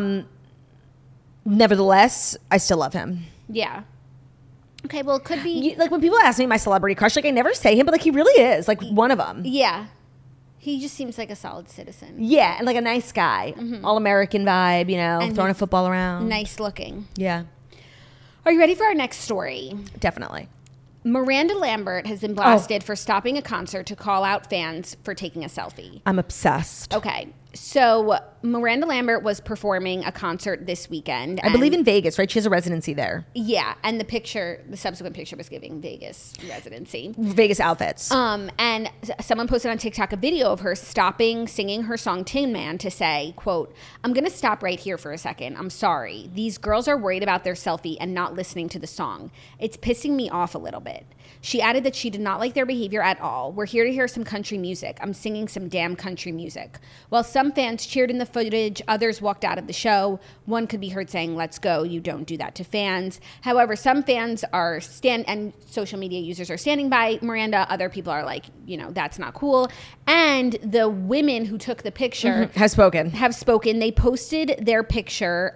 Nevertheless, I still love him. Yeah. Okay, well, it could be. Like when people ask me my celebrity crush, like I never say him, but like he really is like one of them. Yeah. He just seems like a solid citizen. Yeah, and like a nice guy. All American vibe, And throwing a he's football around. Nice looking. Yeah, Are you ready for our next story? definitely. Miranda Lambert has been blasted for stopping a concert to call out fans for taking a selfie. I'm obsessed. Okay, so Miranda Lambert was performing a concert this weekend. I believe in Vegas, right? She has a residency there. Yeah, and the subsequent picture was giving Vegas residency. Vegas outfits. And someone posted on TikTok a video of her stopping singing her song Tin Man to say, quote, "I'm going to stop right here for a second. I'm sorry. These girls are worried about their selfie and not listening to the song. It's pissing me off a little bit." She added that she did not like their behavior at all. "We're here to hear some country music. I'm singing some damn country music." While some fans cheered in the footage, others walked out of the show. One could be heard saying, "Let's go. You don't do that to fans." However, some fans and social media users are standing by Miranda. Other people are like, that's not cool. And the women who took the picture Has spoken. have spoken. They posted their picture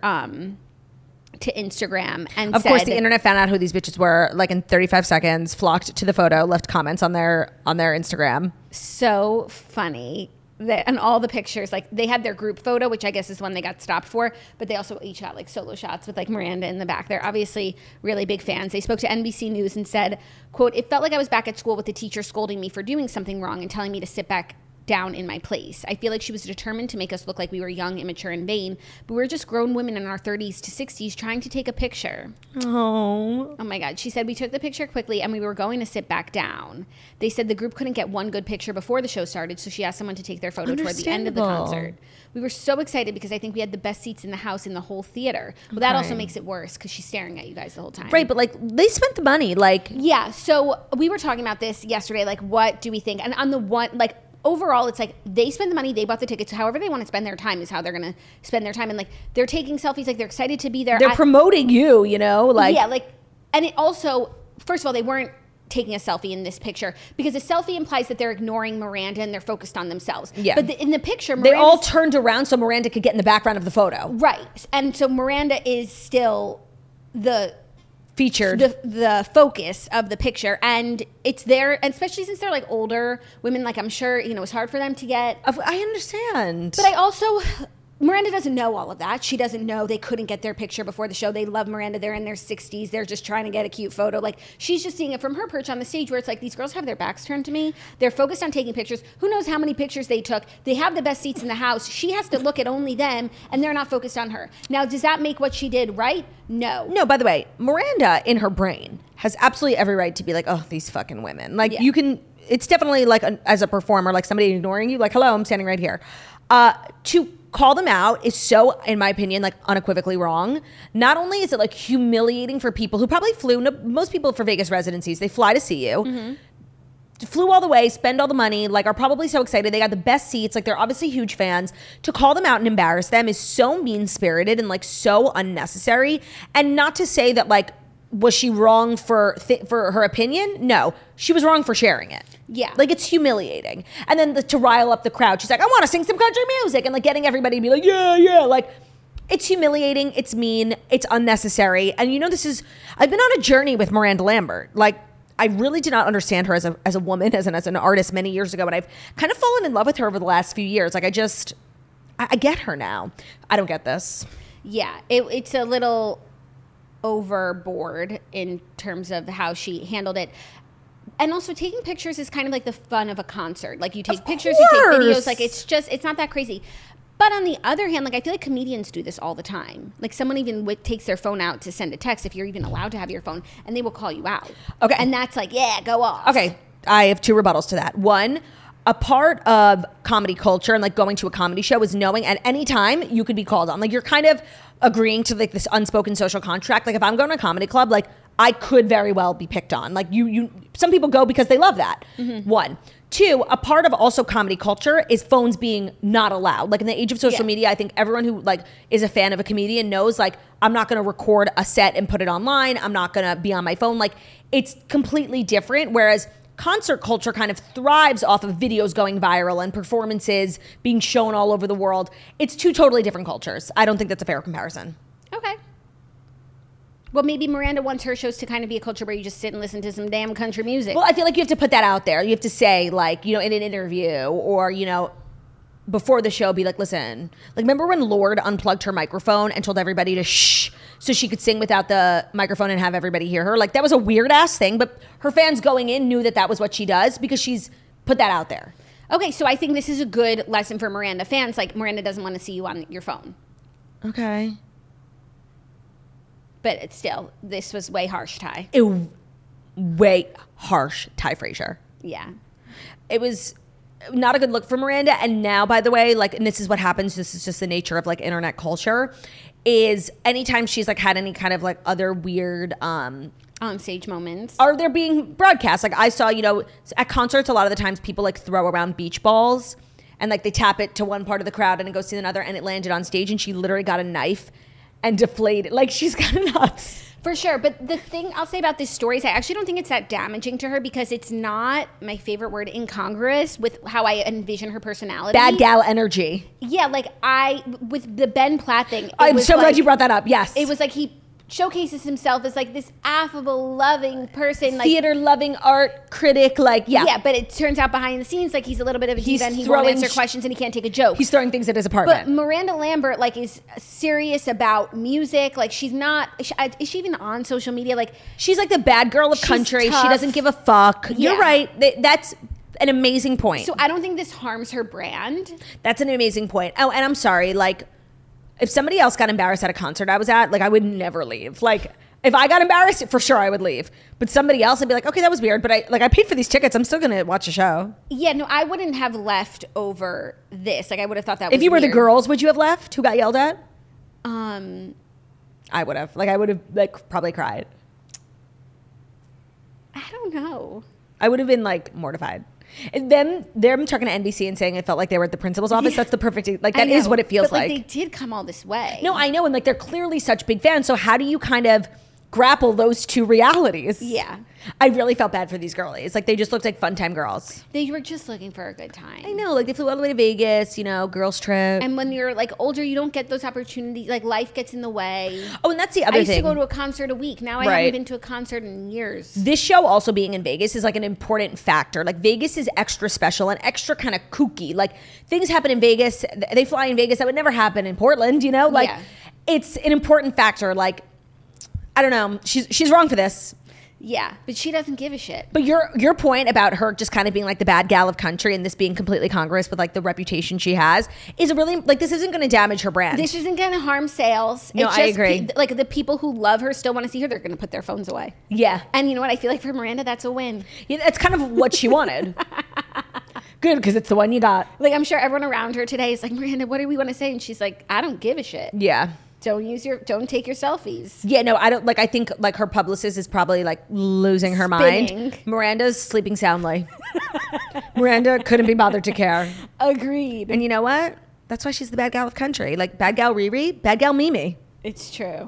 to Instagram and Of course, the internet found out who these bitches were like in 35 seconds, flocked to the photo, left comments on their Instagram. So funny. And all the pictures, like they had their group photo, which I guess is one they got stopped for, but they also each got like solo shots with like Miranda in the back. They're obviously really big fans. They spoke to NBC News and said, quote, "It felt like I was back at school with the teacher scolding me for doing something wrong and telling me to sit back down in my place. I feel like she was determined to make us look like we were young, immature, and vain, but we were just grown women in our 30s to 60s trying to take a picture." Oh. Oh my God. She said, "We took the picture quickly and we were going to sit back down." They said the group couldn't get one good picture before the show started, so she asked someone to take their photo toward the end of the concert. "We were so excited because I think we had the best seats in the house in the whole theater." Well, that also makes it worse because she's staring at you guys the whole time. Right, but like they spent the money. Like, Yeah. So we were talking about this yesterday. Like, what do we think? And on the one, like, overall, it's like they spend the money, they bought the tickets. However they want to spend their time is how they're going to spend their time. And like they're taking selfies, like they're excited to be there. they're promoting you, like. Yeah, like, and it also, first of all, they weren't taking a selfie in this picture because a selfie implies that they're ignoring Miranda and they're focused on themselves. Yeah. But in the picture, They Miranda's all turned around so Miranda could get in the background of the photo. right. And so Miranda is still the featured. the focus of the picture, and it's there, and especially since they're like older women, like I'm sure it's hard for them to get. I understand. But I also, Miranda doesn't know all of that. She doesn't know they couldn't get their picture before the show. They love Miranda. They're in their 60s. They're just trying to get a cute photo. Like, she's just seeing it from her perch on the stage where it's like, these girls have their backs turned to me. They're focused on taking pictures. Who knows how many pictures they took? They have the best seats in the house. She has to look at only them, and they're not focused on her. Now, does that make what she did right? No. No, by the way, Miranda in her brain has absolutely every right to be like, oh, these fucking women. Like, you can, it's definitely like, as a performer, like somebody ignoring you, like, hello, I'm standing right here. To call them out is so, in my opinion, like unequivocally wrong. Not only is it like humiliating for people who probably flew, most people for Vegas residencies, they fly to see you, flew all the way, spend all the money, like are probably so excited. They got the best seats. Like they're obviously huge fans. To call them out and embarrass them is so mean-spirited and like so unnecessary. And not to say that like, was she wrong for her opinion? No, she was wrong for sharing it. Yeah. Like, it's humiliating. And then to rile up the crowd, she's like, I want to sing some country music. And like getting everybody to be like, yeah, yeah. Like, it's humiliating. It's mean. It's unnecessary. And I've been on a journey with Miranda Lambert. Like, I really did not understand her as a woman, as an artist many years ago. And I've kind of fallen in love with her over the last few years. Like, I get her now. I don't get this. Yeah. It's a little overboard in terms of how she handled it. And also taking pictures is kind of like the fun of a concert. Like you take pictures, you take videos. Like it's not that crazy. But on the other hand, like I feel like comedians do this all the time. Like someone even takes their phone out to send a text if you're even allowed to have your phone, and they will call you out. Okay. And that's like, yeah, go off. Okay. I have two rebuttals to that. One, a part of comedy culture and like going to a comedy show is knowing at any time you could be called on. Like you're kind of agreeing to like this unspoken social contract. Like if I'm going to a comedy club, like I could very well be picked on. Like some people go because they love that. One. Two, a part of also comedy culture is phones being not allowed. Like in the age of social media, I think everyone who like is a fan of a comedian knows like I'm not going to record a set and put it online. I'm not going to be on my phone. Like it's completely different. Whereas concert culture kind of thrives off of videos going viral and performances being shown all over the world. It's two totally different cultures. I don't think that's a fair comparison. Okay. Well, maybe Miranda wants her shows to kind of be a culture where you just sit and listen to some damn country music. Well, I feel like you have to put that out there. You have to say, like, in an interview or, before the show, be like, listen. Like, remember when Lorde unplugged her microphone and told everybody to shh so she could sing without the microphone and have everybody hear her? Like, that was a weird-ass thing, but her fans going in knew that was what she does because she's put that out there. Okay, so I think this is a good lesson for Miranda fans. Like, Miranda doesn't want to see you on your phone. Okay. But it's still, this was way harsh, Ty. Way harsh, Ty Frazier. Yeah. It was not a good look for Miranda. And now, by the way, like, and this is what happens, this is just the nature of like internet culture, is anytime she's like had any kind of like other weird on stage moments, are there being broadcast? Like I saw, at concerts, a lot of the times people like throw around beach balls and like they tap it to one part of the crowd and it goes to another, and it landed on stage and she literally got a knife and deflated. Like she's kind of nuts. For sure. But the thing I'll say about this story is I actually don't think it's that damaging to her because it's not, my favorite word, incongruous with how I envision her personality. Bad gal energy. Yeah, like with the Ben Platt thing. I'm so glad you brought that up. Yes. It was like he showcases himself as like this affable, loving person. Like theater-loving art critic. Like, yeah. Yeah, but it turns out behind the scenes like he's a little bit of a diva and he won't answer questions and he can't take a joke. He's throwing things at his apartment. But Miranda Lambert like is serious about music. Like she's not, is she even on social media? Like she's like the bad girl of country. Tough. She doesn't give a fuck. Yeah. You're right. That's an amazing point. So I don't think this harms her brand. That's an amazing point. Oh, and I'm sorry, like if somebody else got embarrassed at a concert I was at, like I would never leave. Like if I got embarrassed, for sure I would leave. But somebody else, I'd be like, okay, that was weird, but I paid for these tickets. I'm still going to watch a show. Yeah, no, I wouldn't have left over this. Like, I would have thought that was If you were weird. the girls, would you have left who got yelled at? I would have. Like, I would have, like, probably cried. I don't know. I would have been, like, mortified. And them talking to NBC and saying it felt like they were at the principal's office. That's the perfect, like, that is what it feels but, like. They did come all this way. No, I know. And, like, they're clearly such big fans. So how do you kind of grapple those two realities. Yeah. I really felt bad for these girlies. Like, they just looked like fun time girls. They were just looking for a good time. I know, like, they flew all the way to Vegas, you know, girls trip. And when you're like older, you don't get those opportunities. Like, life gets in the way. Oh, and that's the other I used thing. to go to a concert a week. Now I Right. haven't been to a concert in years. This show also being in Vegas is like an important factor. Like, Vegas is extra special and extra kind of kooky. Like, things happen in Vegas. They fly in Vegas that would never happen in Portland, you know? Like, Yeah. it's an important factor. Like, I don't know. She's wrong for this. Yeah, but she doesn't give a shit. But your point about her just kind of being like the bad gal of country and this being completely congruous with like the reputation she has is a really, like, this isn't going to damage her brand. This isn't going to harm sales. No, It's I just agree. like the people who love her still want to see her. They're going to put their phones away. Yeah. And you know what? I feel like for Miranda, that's a win. Yeah, that's kind of what she wanted. Good, because it's the one you got. Like, I'm sure everyone around her today is like, Miranda, what do we want to say? And she's like, I don't give a shit. Yeah. Don't take your selfies. Yeah, no, I don't, like, I think like her publicist is probably like losing her Spinning. mind. Miranda's sleeping soundly. Miranda couldn't be bothered to care. Agreed. And you know what? That's why she's the bad gal of country. Like, bad gal Riri, bad gal Mimi. It's true.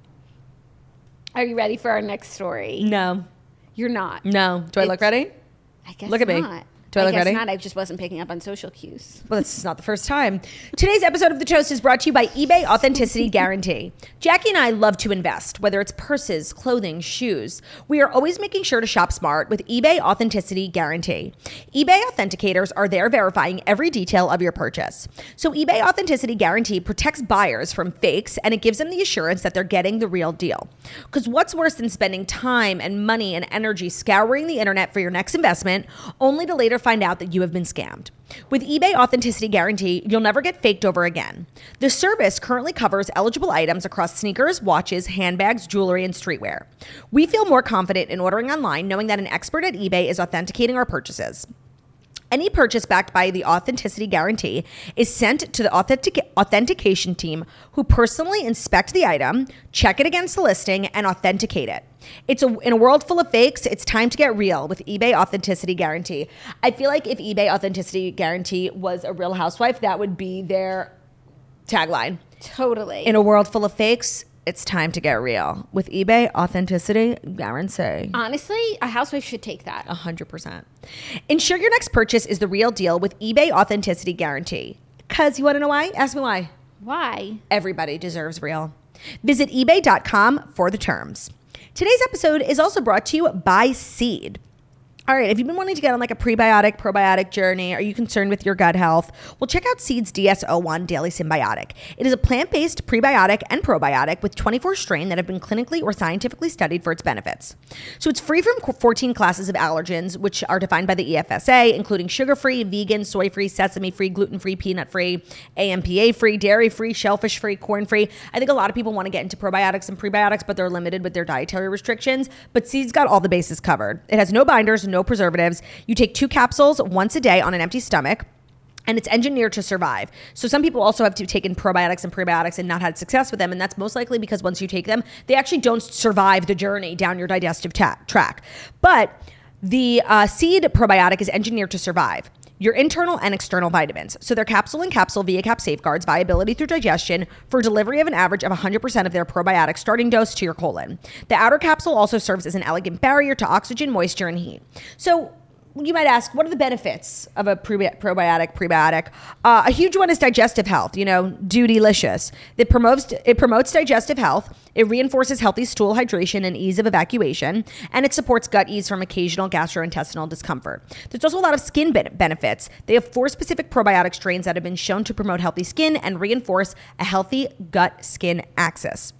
Are you ready for our next story? No. You're not. No. Do I look ready? I guess Look at me. not. Do I look guess ready? not. I just wasn't picking up on social cues. Well, this is not the first time. Today's episode of The Toast is brought to you by eBay Authenticity Guarantee. Jackie and I love to invest, whether it's purses, clothing, shoes. We are always making sure to shop smart with eBay Authenticity Guarantee. eBay authenticators are there verifying every detail of your purchase. So eBay Authenticity Guarantee protects buyers from fakes, and it gives them the assurance that they're getting the real deal. Because what's worse than spending time and money and energy scouring the internet for your next investment, only to later find out that you have been scammed? With eBay Authenticity Guarantee, you'll never get faked over again. The service currently covers eligible items across sneakers, watches, handbags, jewelry, and streetwear. We feel more confident in ordering online knowing that an expert at eBay is authenticating our purchases. Any purchase backed by the Authenticity Guarantee is sent to the authentication team, who personally inspect the item, check it against the listing, and authenticate it. In a world full of fakes, it's time to get real with eBay Authenticity Guarantee. I feel like if eBay Authenticity Guarantee was a Real Housewife, that would be their tagline. Totally. In a world full of fakes, it's time to get real with eBay Authenticity Guarantee. Honestly, a housewife should take that. 100%. Ensure your next purchase is the real deal with eBay Authenticity Guarantee. Because you want to know why? Ask me why. Why? Everybody deserves real. Visit ebay.com for the terms. Today's episode is also brought to you by Seed. All right, if you've been wanting to get on like a prebiotic, probiotic journey, are you concerned with your gut health? Well, check out Seed's DS-01 Daily Symbiotic. It is a plant-based prebiotic and probiotic with 24 strains that have been clinically or scientifically studied for its benefits. So it's free from 14 classes of allergens, which are defined by the EFSA, including sugar-free, vegan, soy-free, sesame-free, gluten-free, peanut-free, AMPA-free, dairy-free, shellfish-free, corn-free. I think a lot of people want to get into probiotics and prebiotics, but they're limited with their dietary restrictions. But Seed's got all the bases covered. It has no binders, no preservatives. You take 2 capsules once a day on an empty stomach, and it's engineered to survive. So some people also have taken probiotics and prebiotics and not had success with them, and that's most likely because once you take them, they actually don't survive the journey down your digestive tract. But the Seed probiotic is engineered to survive your internal and external vitamins. So their capsule and capsule ViaCap safeguards viability through digestion for delivery of an average of 100% of their probiotic starting dose to your colon. The outer capsule also serves as an elegant barrier to oxygen, moisture, and heat. So you might ask, what are the benefits of a probiotic, prebiotic? A huge one is digestive health, Dudylicious. It promotes digestive health. It reinforces healthy stool hydration and ease of evacuation, and it supports gut ease from occasional gastrointestinal discomfort. There's also a lot of skin benefits. They have 4 specific probiotic strains that have been shown to promote healthy skin and reinforce a healthy gut-skin axis.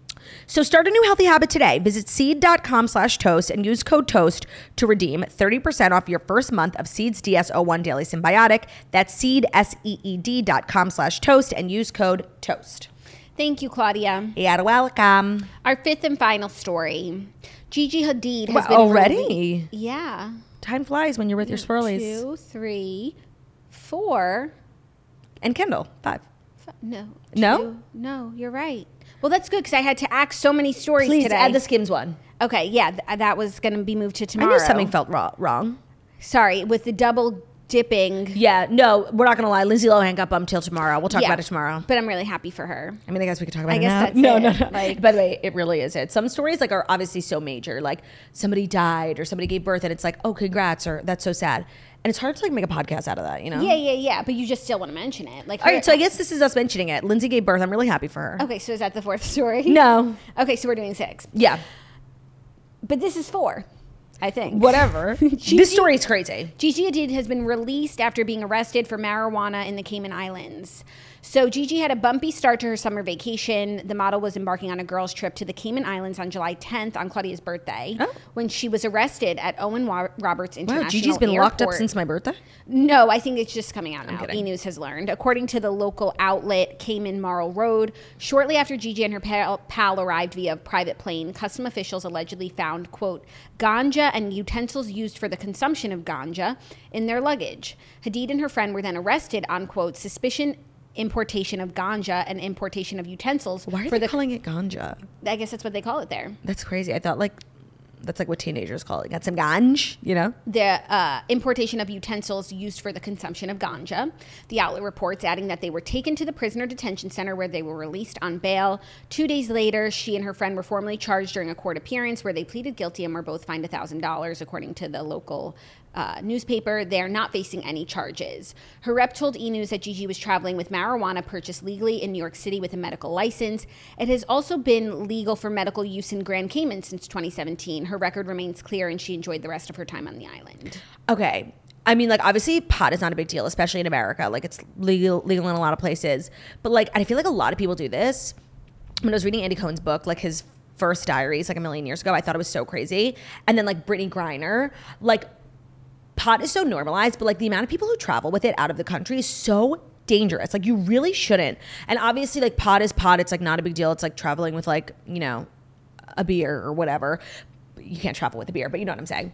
So start a new healthy habit today. Visit seed.com/toast and use code TOAST to redeem 30% off your first month of Seed's DS-01 Daily Symbiotic. That's seed.com/toast and use code TOAST. Thank you, Claudia. You're welcome. Our 5th and final story. Gigi Hadid has been already? Yeah. Time flies when you're with your swirlies. 2, 3, 4. And Kendall, 5. No. No? 2. No, you're right. Well, that's good because I had to act so many stories Please today. add the Skims one. Okay, yeah, that was going to be moved to I tomorrow. knew something felt wrong. Sorry, with the double dipping. Yeah, no, we're not gonna lie. Lindsay Lohan got bumped till tomorrow. We'll talk Yeah, about it tomorrow. But I'm really happy for her. I mean, I guess we could talk about I it guess now. that's no, it. no, no. Like- By the way, it really is it. Some stories like are obviously so major, like somebody died or somebody gave birth, and it's like, oh, congrats, or that's so sad. And it's hard to like make a podcast out of that, you know? Yeah. But you just still want to mention it. Like, All right, so I guess this is us mentioning it. Lindsay gave birth. I'm really happy for her. okay, so is that the 4th story? No. Okay, so we're doing 6. Yeah. But this is 4, I think. Whatever. This story is crazy. Gigi Hadid has been released after being arrested for marijuana in the Cayman Islands. So Gigi had a bumpy start to her summer vacation. The model was embarking on a girls' trip to the Cayman Islands on July 10th on Claudia's birthday when she was arrested at Owen Roberts International Wow, Gigi's been locked up Airport. since my birthday? No, I think it's just coming out now. kidding. E! News has learned. According to the local outlet Cayman Marl Road, shortly after Gigi and her pal arrived via private plane, custom officials allegedly found, quote, ganja and utensils used for the consumption of ganja in their luggage. Hadid and her friend were then arrested on, quote, suspicion importation of ganja and importation of utensils. Why are for they calling it ganja? I guess that's what they call it there. That's crazy. I thought like that's like what teenagers call it. Got some ganj, you know? The importation of utensils used for the consumption of ganja. The outlet reports adding that they were taken to the prisoner detention center where they were released on bail. 2 days later, she and her friend were formally charged during a court appearance where they pleaded guilty and were both fined $1,000, according to the local newspaper. They are not facing any charges. Her rep told E! News that Gigi was traveling with marijuana purchased legally in New York City with a medical license. It has also been legal for medical use in Grand Cayman since 2017. Her record remains clear and she enjoyed the rest of her time on the island. Okay. I mean, like, obviously pot is not a big deal, especially in America. Like, it's legal in a lot of places. But, like, I feel like a lot of people do this. When I was reading Andy Cohen's book, like, his first diaries, like, a million years ago, I thought it was so crazy. And then, like, Brittany Griner, like, pot is so normalized, but, like, the amount of people who travel with it out of the country is so dangerous. Like, you really shouldn't. And obviously, like, pot is pot. It's, like, not a big deal. It's, like, traveling with, like, you know, a beer or whatever. You can't travel with a beer, but you know what I'm saying.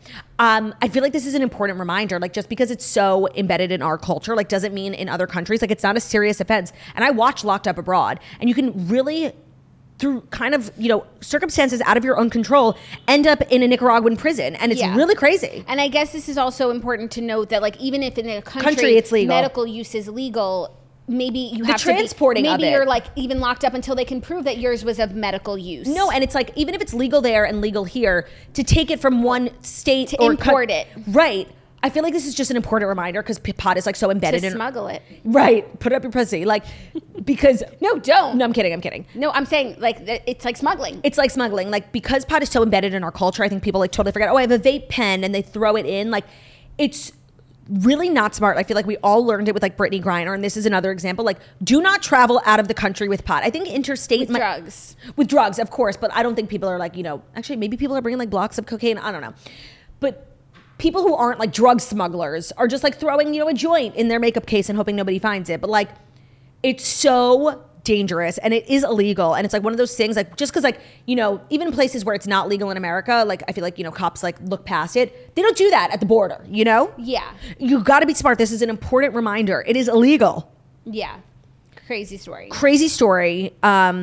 I feel like this is an important reminder, like just because it's so embedded in our culture, like doesn't mean in other countries, like it's not a serious offense. And I watch Locked Up Abroad and you can really, through kind of, you know, circumstances out of your own control, end up in a Nicaraguan prison. And it's really crazy. And I guess this is also important to note that like even if in a country it's legal, medical use is legal, maybe you have transporting to be, of maybe it. you're like even locked up until they can prove that yours was of medical use. No, and it's like even if it's legal there and legal here, to take it from one state to or import it. Right. I feel like this is just an important reminder because pot is like so embedded To in smuggle it. Right. Put it up your pussy. Like because No, don't. No, I'm kidding. No, I'm saying like it's like smuggling. It's like smuggling. Like because pot is so embedded in our culture, I think people like totally forget, oh, I have a vape pen and they throw it in. Like it's really not smart. I feel like we all learned it with like Brittany Griner, and this is another example. Like, do not travel out of the country with pot. I think interstate drugs. With drugs, of course, but I don't think people are like, you know, actually maybe people are bringing like blocks of cocaine. I don't know. But people who aren't like drug smugglers are just like throwing, you know, a joint in their makeup case and hoping nobody finds it. But like, it's so dangerous and it is illegal, and it's like one of those things like just because like, you know, even in places where it's not legal in America, like I feel like, you know, cops like look past it. They don't do that at the border, you know? Yeah. You got to be smart. This is an important reminder. It is illegal. Yeah. Crazy story. You think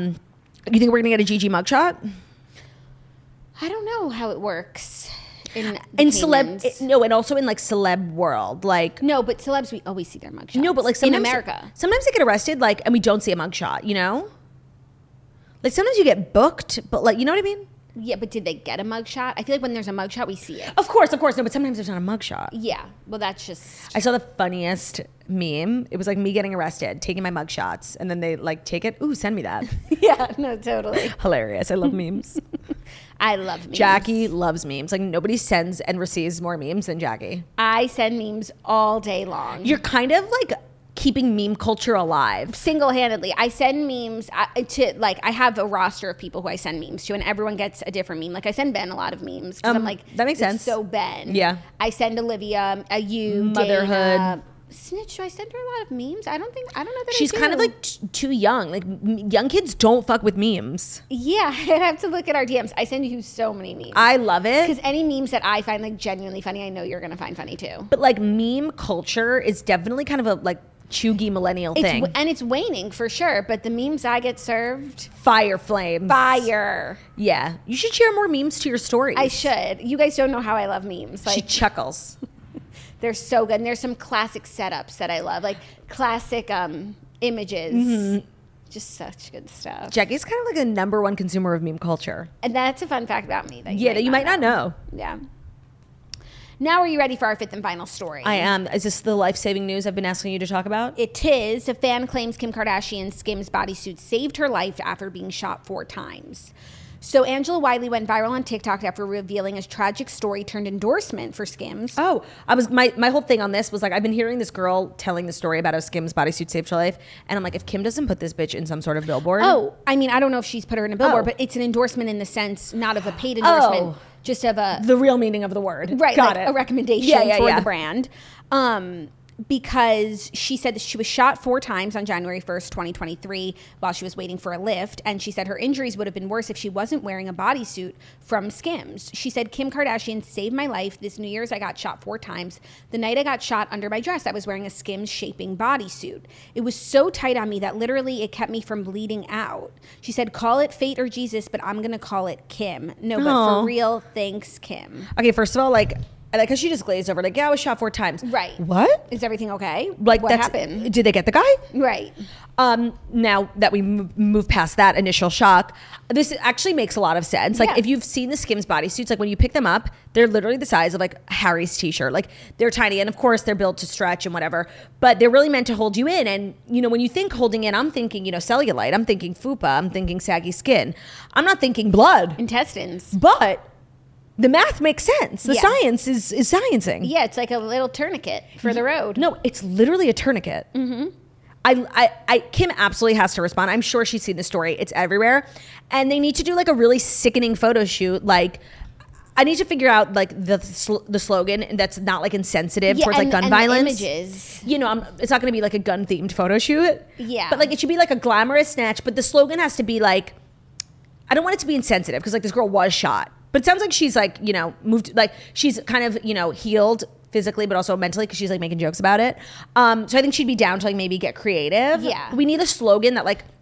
we're gonna get a Gigi mugshot? I don't know how it works in celeb, no, and also in like celeb world, like no, but celebs we always see their mugshots. no, but like in sometimes, America, sometimes they get arrested, like, and we don't see a mugshot, you know? Like sometimes you get booked, but like, you know what I mean? Yeah, but did they get a mugshot? I feel like when there's a mugshot, we see it. Of course, no, but sometimes there's not a mugshot. Yeah, well, that's just. I saw the funniest meme. It was like me getting arrested, taking my mugshots, and then they like take it. Ooh, send me that. Yeah, no, totally. Hilarious. I love memes. I love memes. Jackie loves memes. Like nobody sends and receives more memes than Jackie. I send memes all day long. You're kind of like keeping meme culture alive. Single-handedly. I send memes to, like, I have a roster of people who I send memes to, and everyone gets a different meme. Like, I send Ben a lot of memes, because I'm like, that makes sense. So Ben. Yeah. I send Olivia, you, Motherhood. Dana. Snitch, do I send her a lot of memes? I don't know that She's I do. kind of like too young. Like young kids don't fuck with memes. Yeah, I'd have to look at our DMs. I send you so many memes. I love it. Because any memes that I find like genuinely funny, I know you're going to find funny too. But like meme culture is definitely kind of a like chuggy millennial thing. And it's waning for sure, but the memes I get served. Fire flames. Fire. Yeah. You should share more memes to your stories. I should. You guys don't know how I love memes. She chuckles. They're so good. And there's some classic setups that I love, like classic images. Just such good stuff. Jackie's kind of like a number one consumer of meme culture. And that's a fun fact about me. That You might not know. Yeah. Now, are you ready for our fifth and final story? I am. Is this the life-saving news I've been asking you to talk about? It is. A fan claims Kim Kardashian's Skims bodysuit saved her life after being shot 4 times. So Angela Wiley went viral on TikTok after revealing a tragic story turned endorsement for Skims. Oh, my whole thing on this was like, I've been hearing this girl telling the story about how Skims bodysuit saved her life, and I'm like, if Kim doesn't put this bitch in some sort of billboard. Oh, I mean, I don't know if she's put her in a billboard, Oh. but it's an endorsement in the sense, not of a paid endorsement, just of a... The real meaning of the word. Right, Got like it. a recommendation for the brand. Because she said that she was shot 4 times on January 1st, 2023, while she was waiting for a lift. And she said her injuries would have been worse if she wasn't wearing a bodysuit from Skims. She said, Kim Kardashian saved my life. This New Year's, I got shot 4 times. The night I got shot under my dress, I was wearing a Skims shaping bodysuit. It was so tight on me that literally it kept me from bleeding out. She said, call it fate or Jesus, but I'm going to call it Kim. No, but Aw. for real, thanks, Kim. Okay, first of all, like, I like how she just glazed over. Like, yeah, I was shot 4 times. Right. What? Is everything okay? Like, what happened? Did they get the guy? Right. Now that we move past that initial shock, this actually makes a lot of sense. Like, Yeah. if you've seen the Skims bodysuits, like when you pick them up, they're literally the size of like Harry's t-shirt. Like, they're tiny, and of course they're built to stretch and whatever, but they're really meant to hold you in. And you know, when you think holding in, I'm thinking, you know, cellulite, I'm thinking fupa, I'm thinking saggy skin. I'm not thinking blood, Intestines. but the math makes sense. The Yeah. science is sciencing. Yeah, it's like a little tourniquet for the road. No, it's literally a tourniquet. Mm-hmm. Kim absolutely has to respond. I'm sure she's seen the story. It's everywhere. And they need to do like a really sickening photo shoot. Like, I need to figure out like the slogan that's not like insensitive towards like gun violence. The images. You know, it's not going to be like a gun themed photo shoot. Yeah. But like, it should be like a glamorous snatch. But the slogan has to be like, I don't want it to be insensitive because like this girl was shot. But it sounds like she's like, you know, moved, like she's kind of, you know, healed physically, but also mentally because she's like making jokes about it. So I think she'd be down to like maybe get creative. Yeah. We need a slogan that like,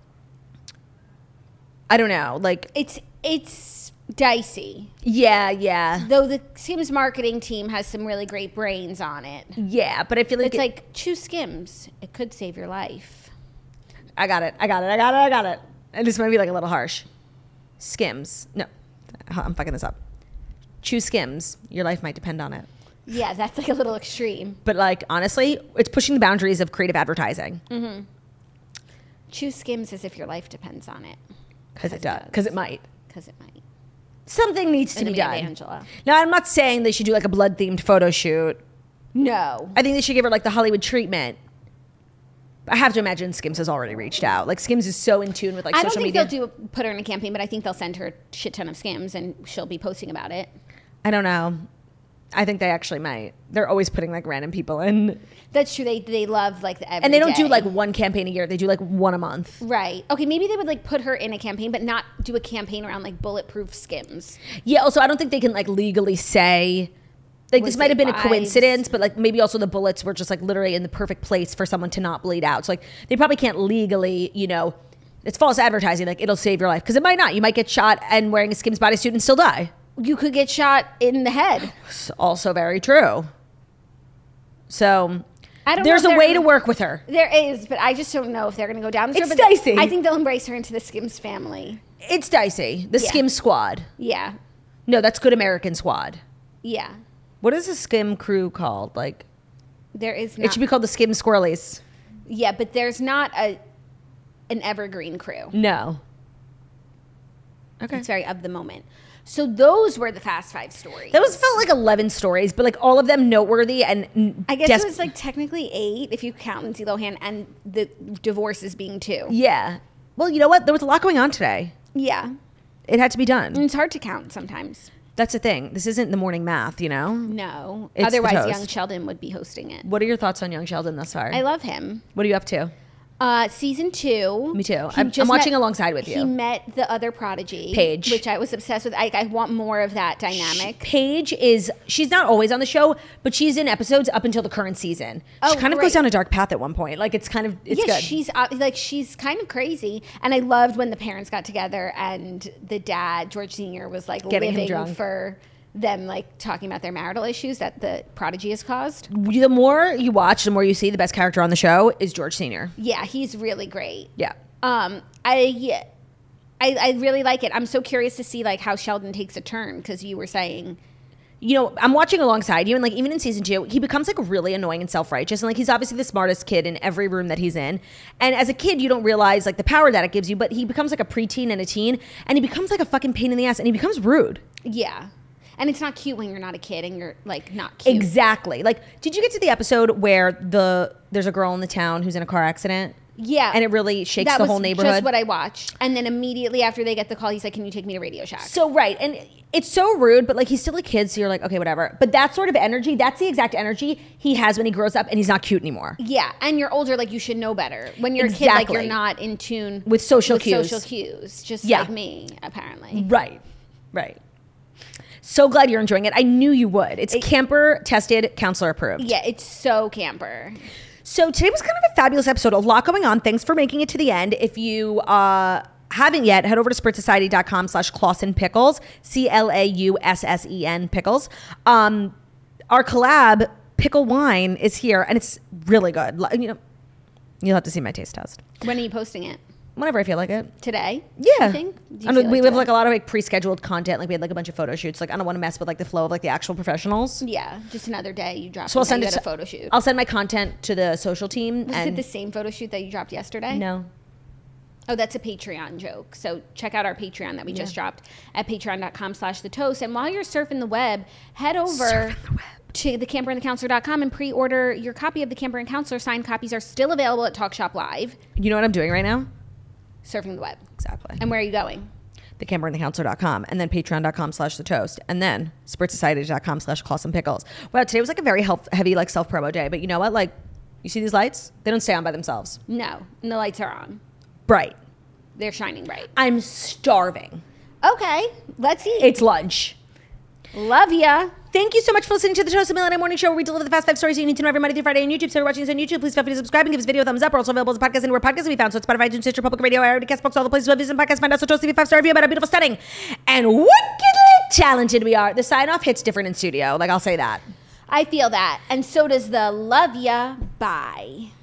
I don't know, like. It's dicey. Yeah. Though the Skims marketing team has some really great brains on it. Yeah, but I feel like. It's like, choose Skims. It could save your life. I got it. And this might be like a little harsh. Skims. No, I'm fucking this up. Choose Skims. Your life might depend on it. Yeah, that's like a little extreme. But like, honestly, it's pushing the boundaries of creative advertising. Choose Skims as if your life depends on it. Because it does. Because it might. Because it might. Something needs to And be Amanda done. Angela. Now, I'm not saying they should do like a blood themed photo shoot. No. I think they should give her like the Hollywood treatment. I have to imagine Skims has already reached out. Like, Skims is so in tune with like I don't social think media. they'll put her in a campaign, but I think they'll send her a shit ton of Skims and she'll be posting about it. I don't know. I think they actually might. They're always putting like random people in. That's true. They love like the everyday. And they don't do like one campaign a year. They do like one a month. Right. Okay, maybe they would like put her in a campaign, but not do a campaign around like bulletproof Skims. Yeah, also I don't think they can like legally say like Was this might have been a it coincidence, but like maybe also the bullets were just like literally in the perfect place for someone to not bleed out. So like they probably can't legally, you know, it's false advertising, like it'll save your life. Because it might not. You might get shot and wearing a Skims bodysuit and still die. You could get shot in the head. It's also very true. So I don't there's know a if way they're- to work with her. There is, but I just don't know if they're going to go down this It's road. But dicey. I think they'll embrace her into the Skims family. It's dicey. The Yeah. Skims squad. Yeah. No, that's Good American Squad. Yeah. What is the Skim crew called? Like There is it not. should be called the Skim Squirrelies. Yeah, but there's not an evergreen crew. No. Okay. It's very of the moment. So those were the Fast Five stories. That was felt like 11 stories, but like all of them noteworthy and I guess it was like technically 8 if you count Lindsay Lohan and the divorces being 2. yeah. Well, you know what? There was a lot going on today. Yeah. It had to be And done. it's hard to count sometimes. That's the thing. This isn't the morning math, you know? No. It's the Otherwise, toast. Young Sheldon would be hosting it. What are your thoughts on Young Sheldon thus far? I love him. What are you up to? Season 2. Me too. He I'm just watching alongside with He you. met the other prodigy. Paige. Which I was obsessed with. I want more of that dynamic. Paige is, she's not always on the show, but she's in episodes up until the current season. Oh, she kind of great. goes down a dark path at one point. Like it's kind of, it's yeah, good. she's kind of crazy. And I loved when the parents got together and the dad, George Sr., was like Getting him living drunk. for them like talking about their marital issues that the Prodigy has caused. The more you watch, the more you see the best character on the show is George Sr. Yeah, he's really great. Yeah. I really like it. I'm so curious to see like how Sheldon takes a turn, because you were saying, you know, I'm watching alongside you, and like even in season 2, he becomes like really annoying and self-righteous, and like he's obviously the smartest kid in every room that he's in. And as a kid, you don't realize like the power that it gives you, but he becomes like a preteen and a teen, and he becomes like a fucking pain in the ass, and he becomes rude. yeah. And it's not cute when you're not a kid and you're like not cute. Exactly. Like, did you get to the episode where there's a girl in the town who's in a car accident? Yeah. And it really shakes the whole neighborhood. That was just what I watched. And then immediately after they get the call, he's like, can you take me to Radio Shack? So, right. And it's so rude, but like he's still a kid, so you're like, okay, whatever. But that sort of energy, that's the exact energy he has when he grows up and he's not cute anymore. Yeah. And you're older, like you should know better. When you're a kid, like you're not in tune with social cues. Just like me, apparently. Right. Right. So glad you're enjoying it. I knew you would. It's camper tested, counselor approved. Yeah, it's so camper. So today was kind of a fabulous episode. A lot going on. Thanks for making it to the end. If you haven't yet, head over to spritsociety.com/Claussen Pickles, CLAUSSEN Pickles. Our collab, Pickle Wine, is here, and it's really good. You know, you'll have to see my taste test. When are you posting it? Whenever I feel like it. Today? Yeah. You think? We have like a lot of like pre-scheduled content. Like we had like a bunch of photo shoots. Like I don't want to mess with like the flow of like the actual professionals. Yeah, just another day you drop. So I'll send it a photo shoot. I'll send my content to the social team. Was it the same photo shoot that you dropped yesterday? No. Oh, that's a Patreon joke. So check out our Patreon that we just dropped at patreon.com/thetoast. And while you're surfing the web, head over to thecamperandthecounselor.com and pre-order your copy of The Camper and Counselor. Signed copies are still available at Talk Shop Live. You know what I'm doing right now? Surfing the web. Exactly. And where are you going? thecamperandthecounselor.com, and then patreon.com/thetoast, and then spritsociety.com/Claussen Pickles. Wow, today was like a very heavy like self-promo day, but you know what? Like, you see these lights? They don't stay on by themselves. No, and the lights are on. Bright. They're shining bright. I'm starving. Okay, let's eat. It's lunch. Love ya. Thank you so much for listening to the Toast Millionaire Morning Show, where we deliver the fast 5 stories you need to know every Monday through Friday on YouTube. So if you're watching this on YouTube, please feel free to subscribe and give this video a thumbs up. We're also available as a podcast anywhere podcasts can be found. So it's Spotify, iTunes, Stitcher, Public Radio, iHeartRadio, Castbox, all the places where visit podcasts. Find out. So Toast, leave a 5-star review about how beautiful, stunning, and wickedly talented we are. The sign-off hits different in studio. Like, I'll say that. I feel that. And so does the love ya. Bye.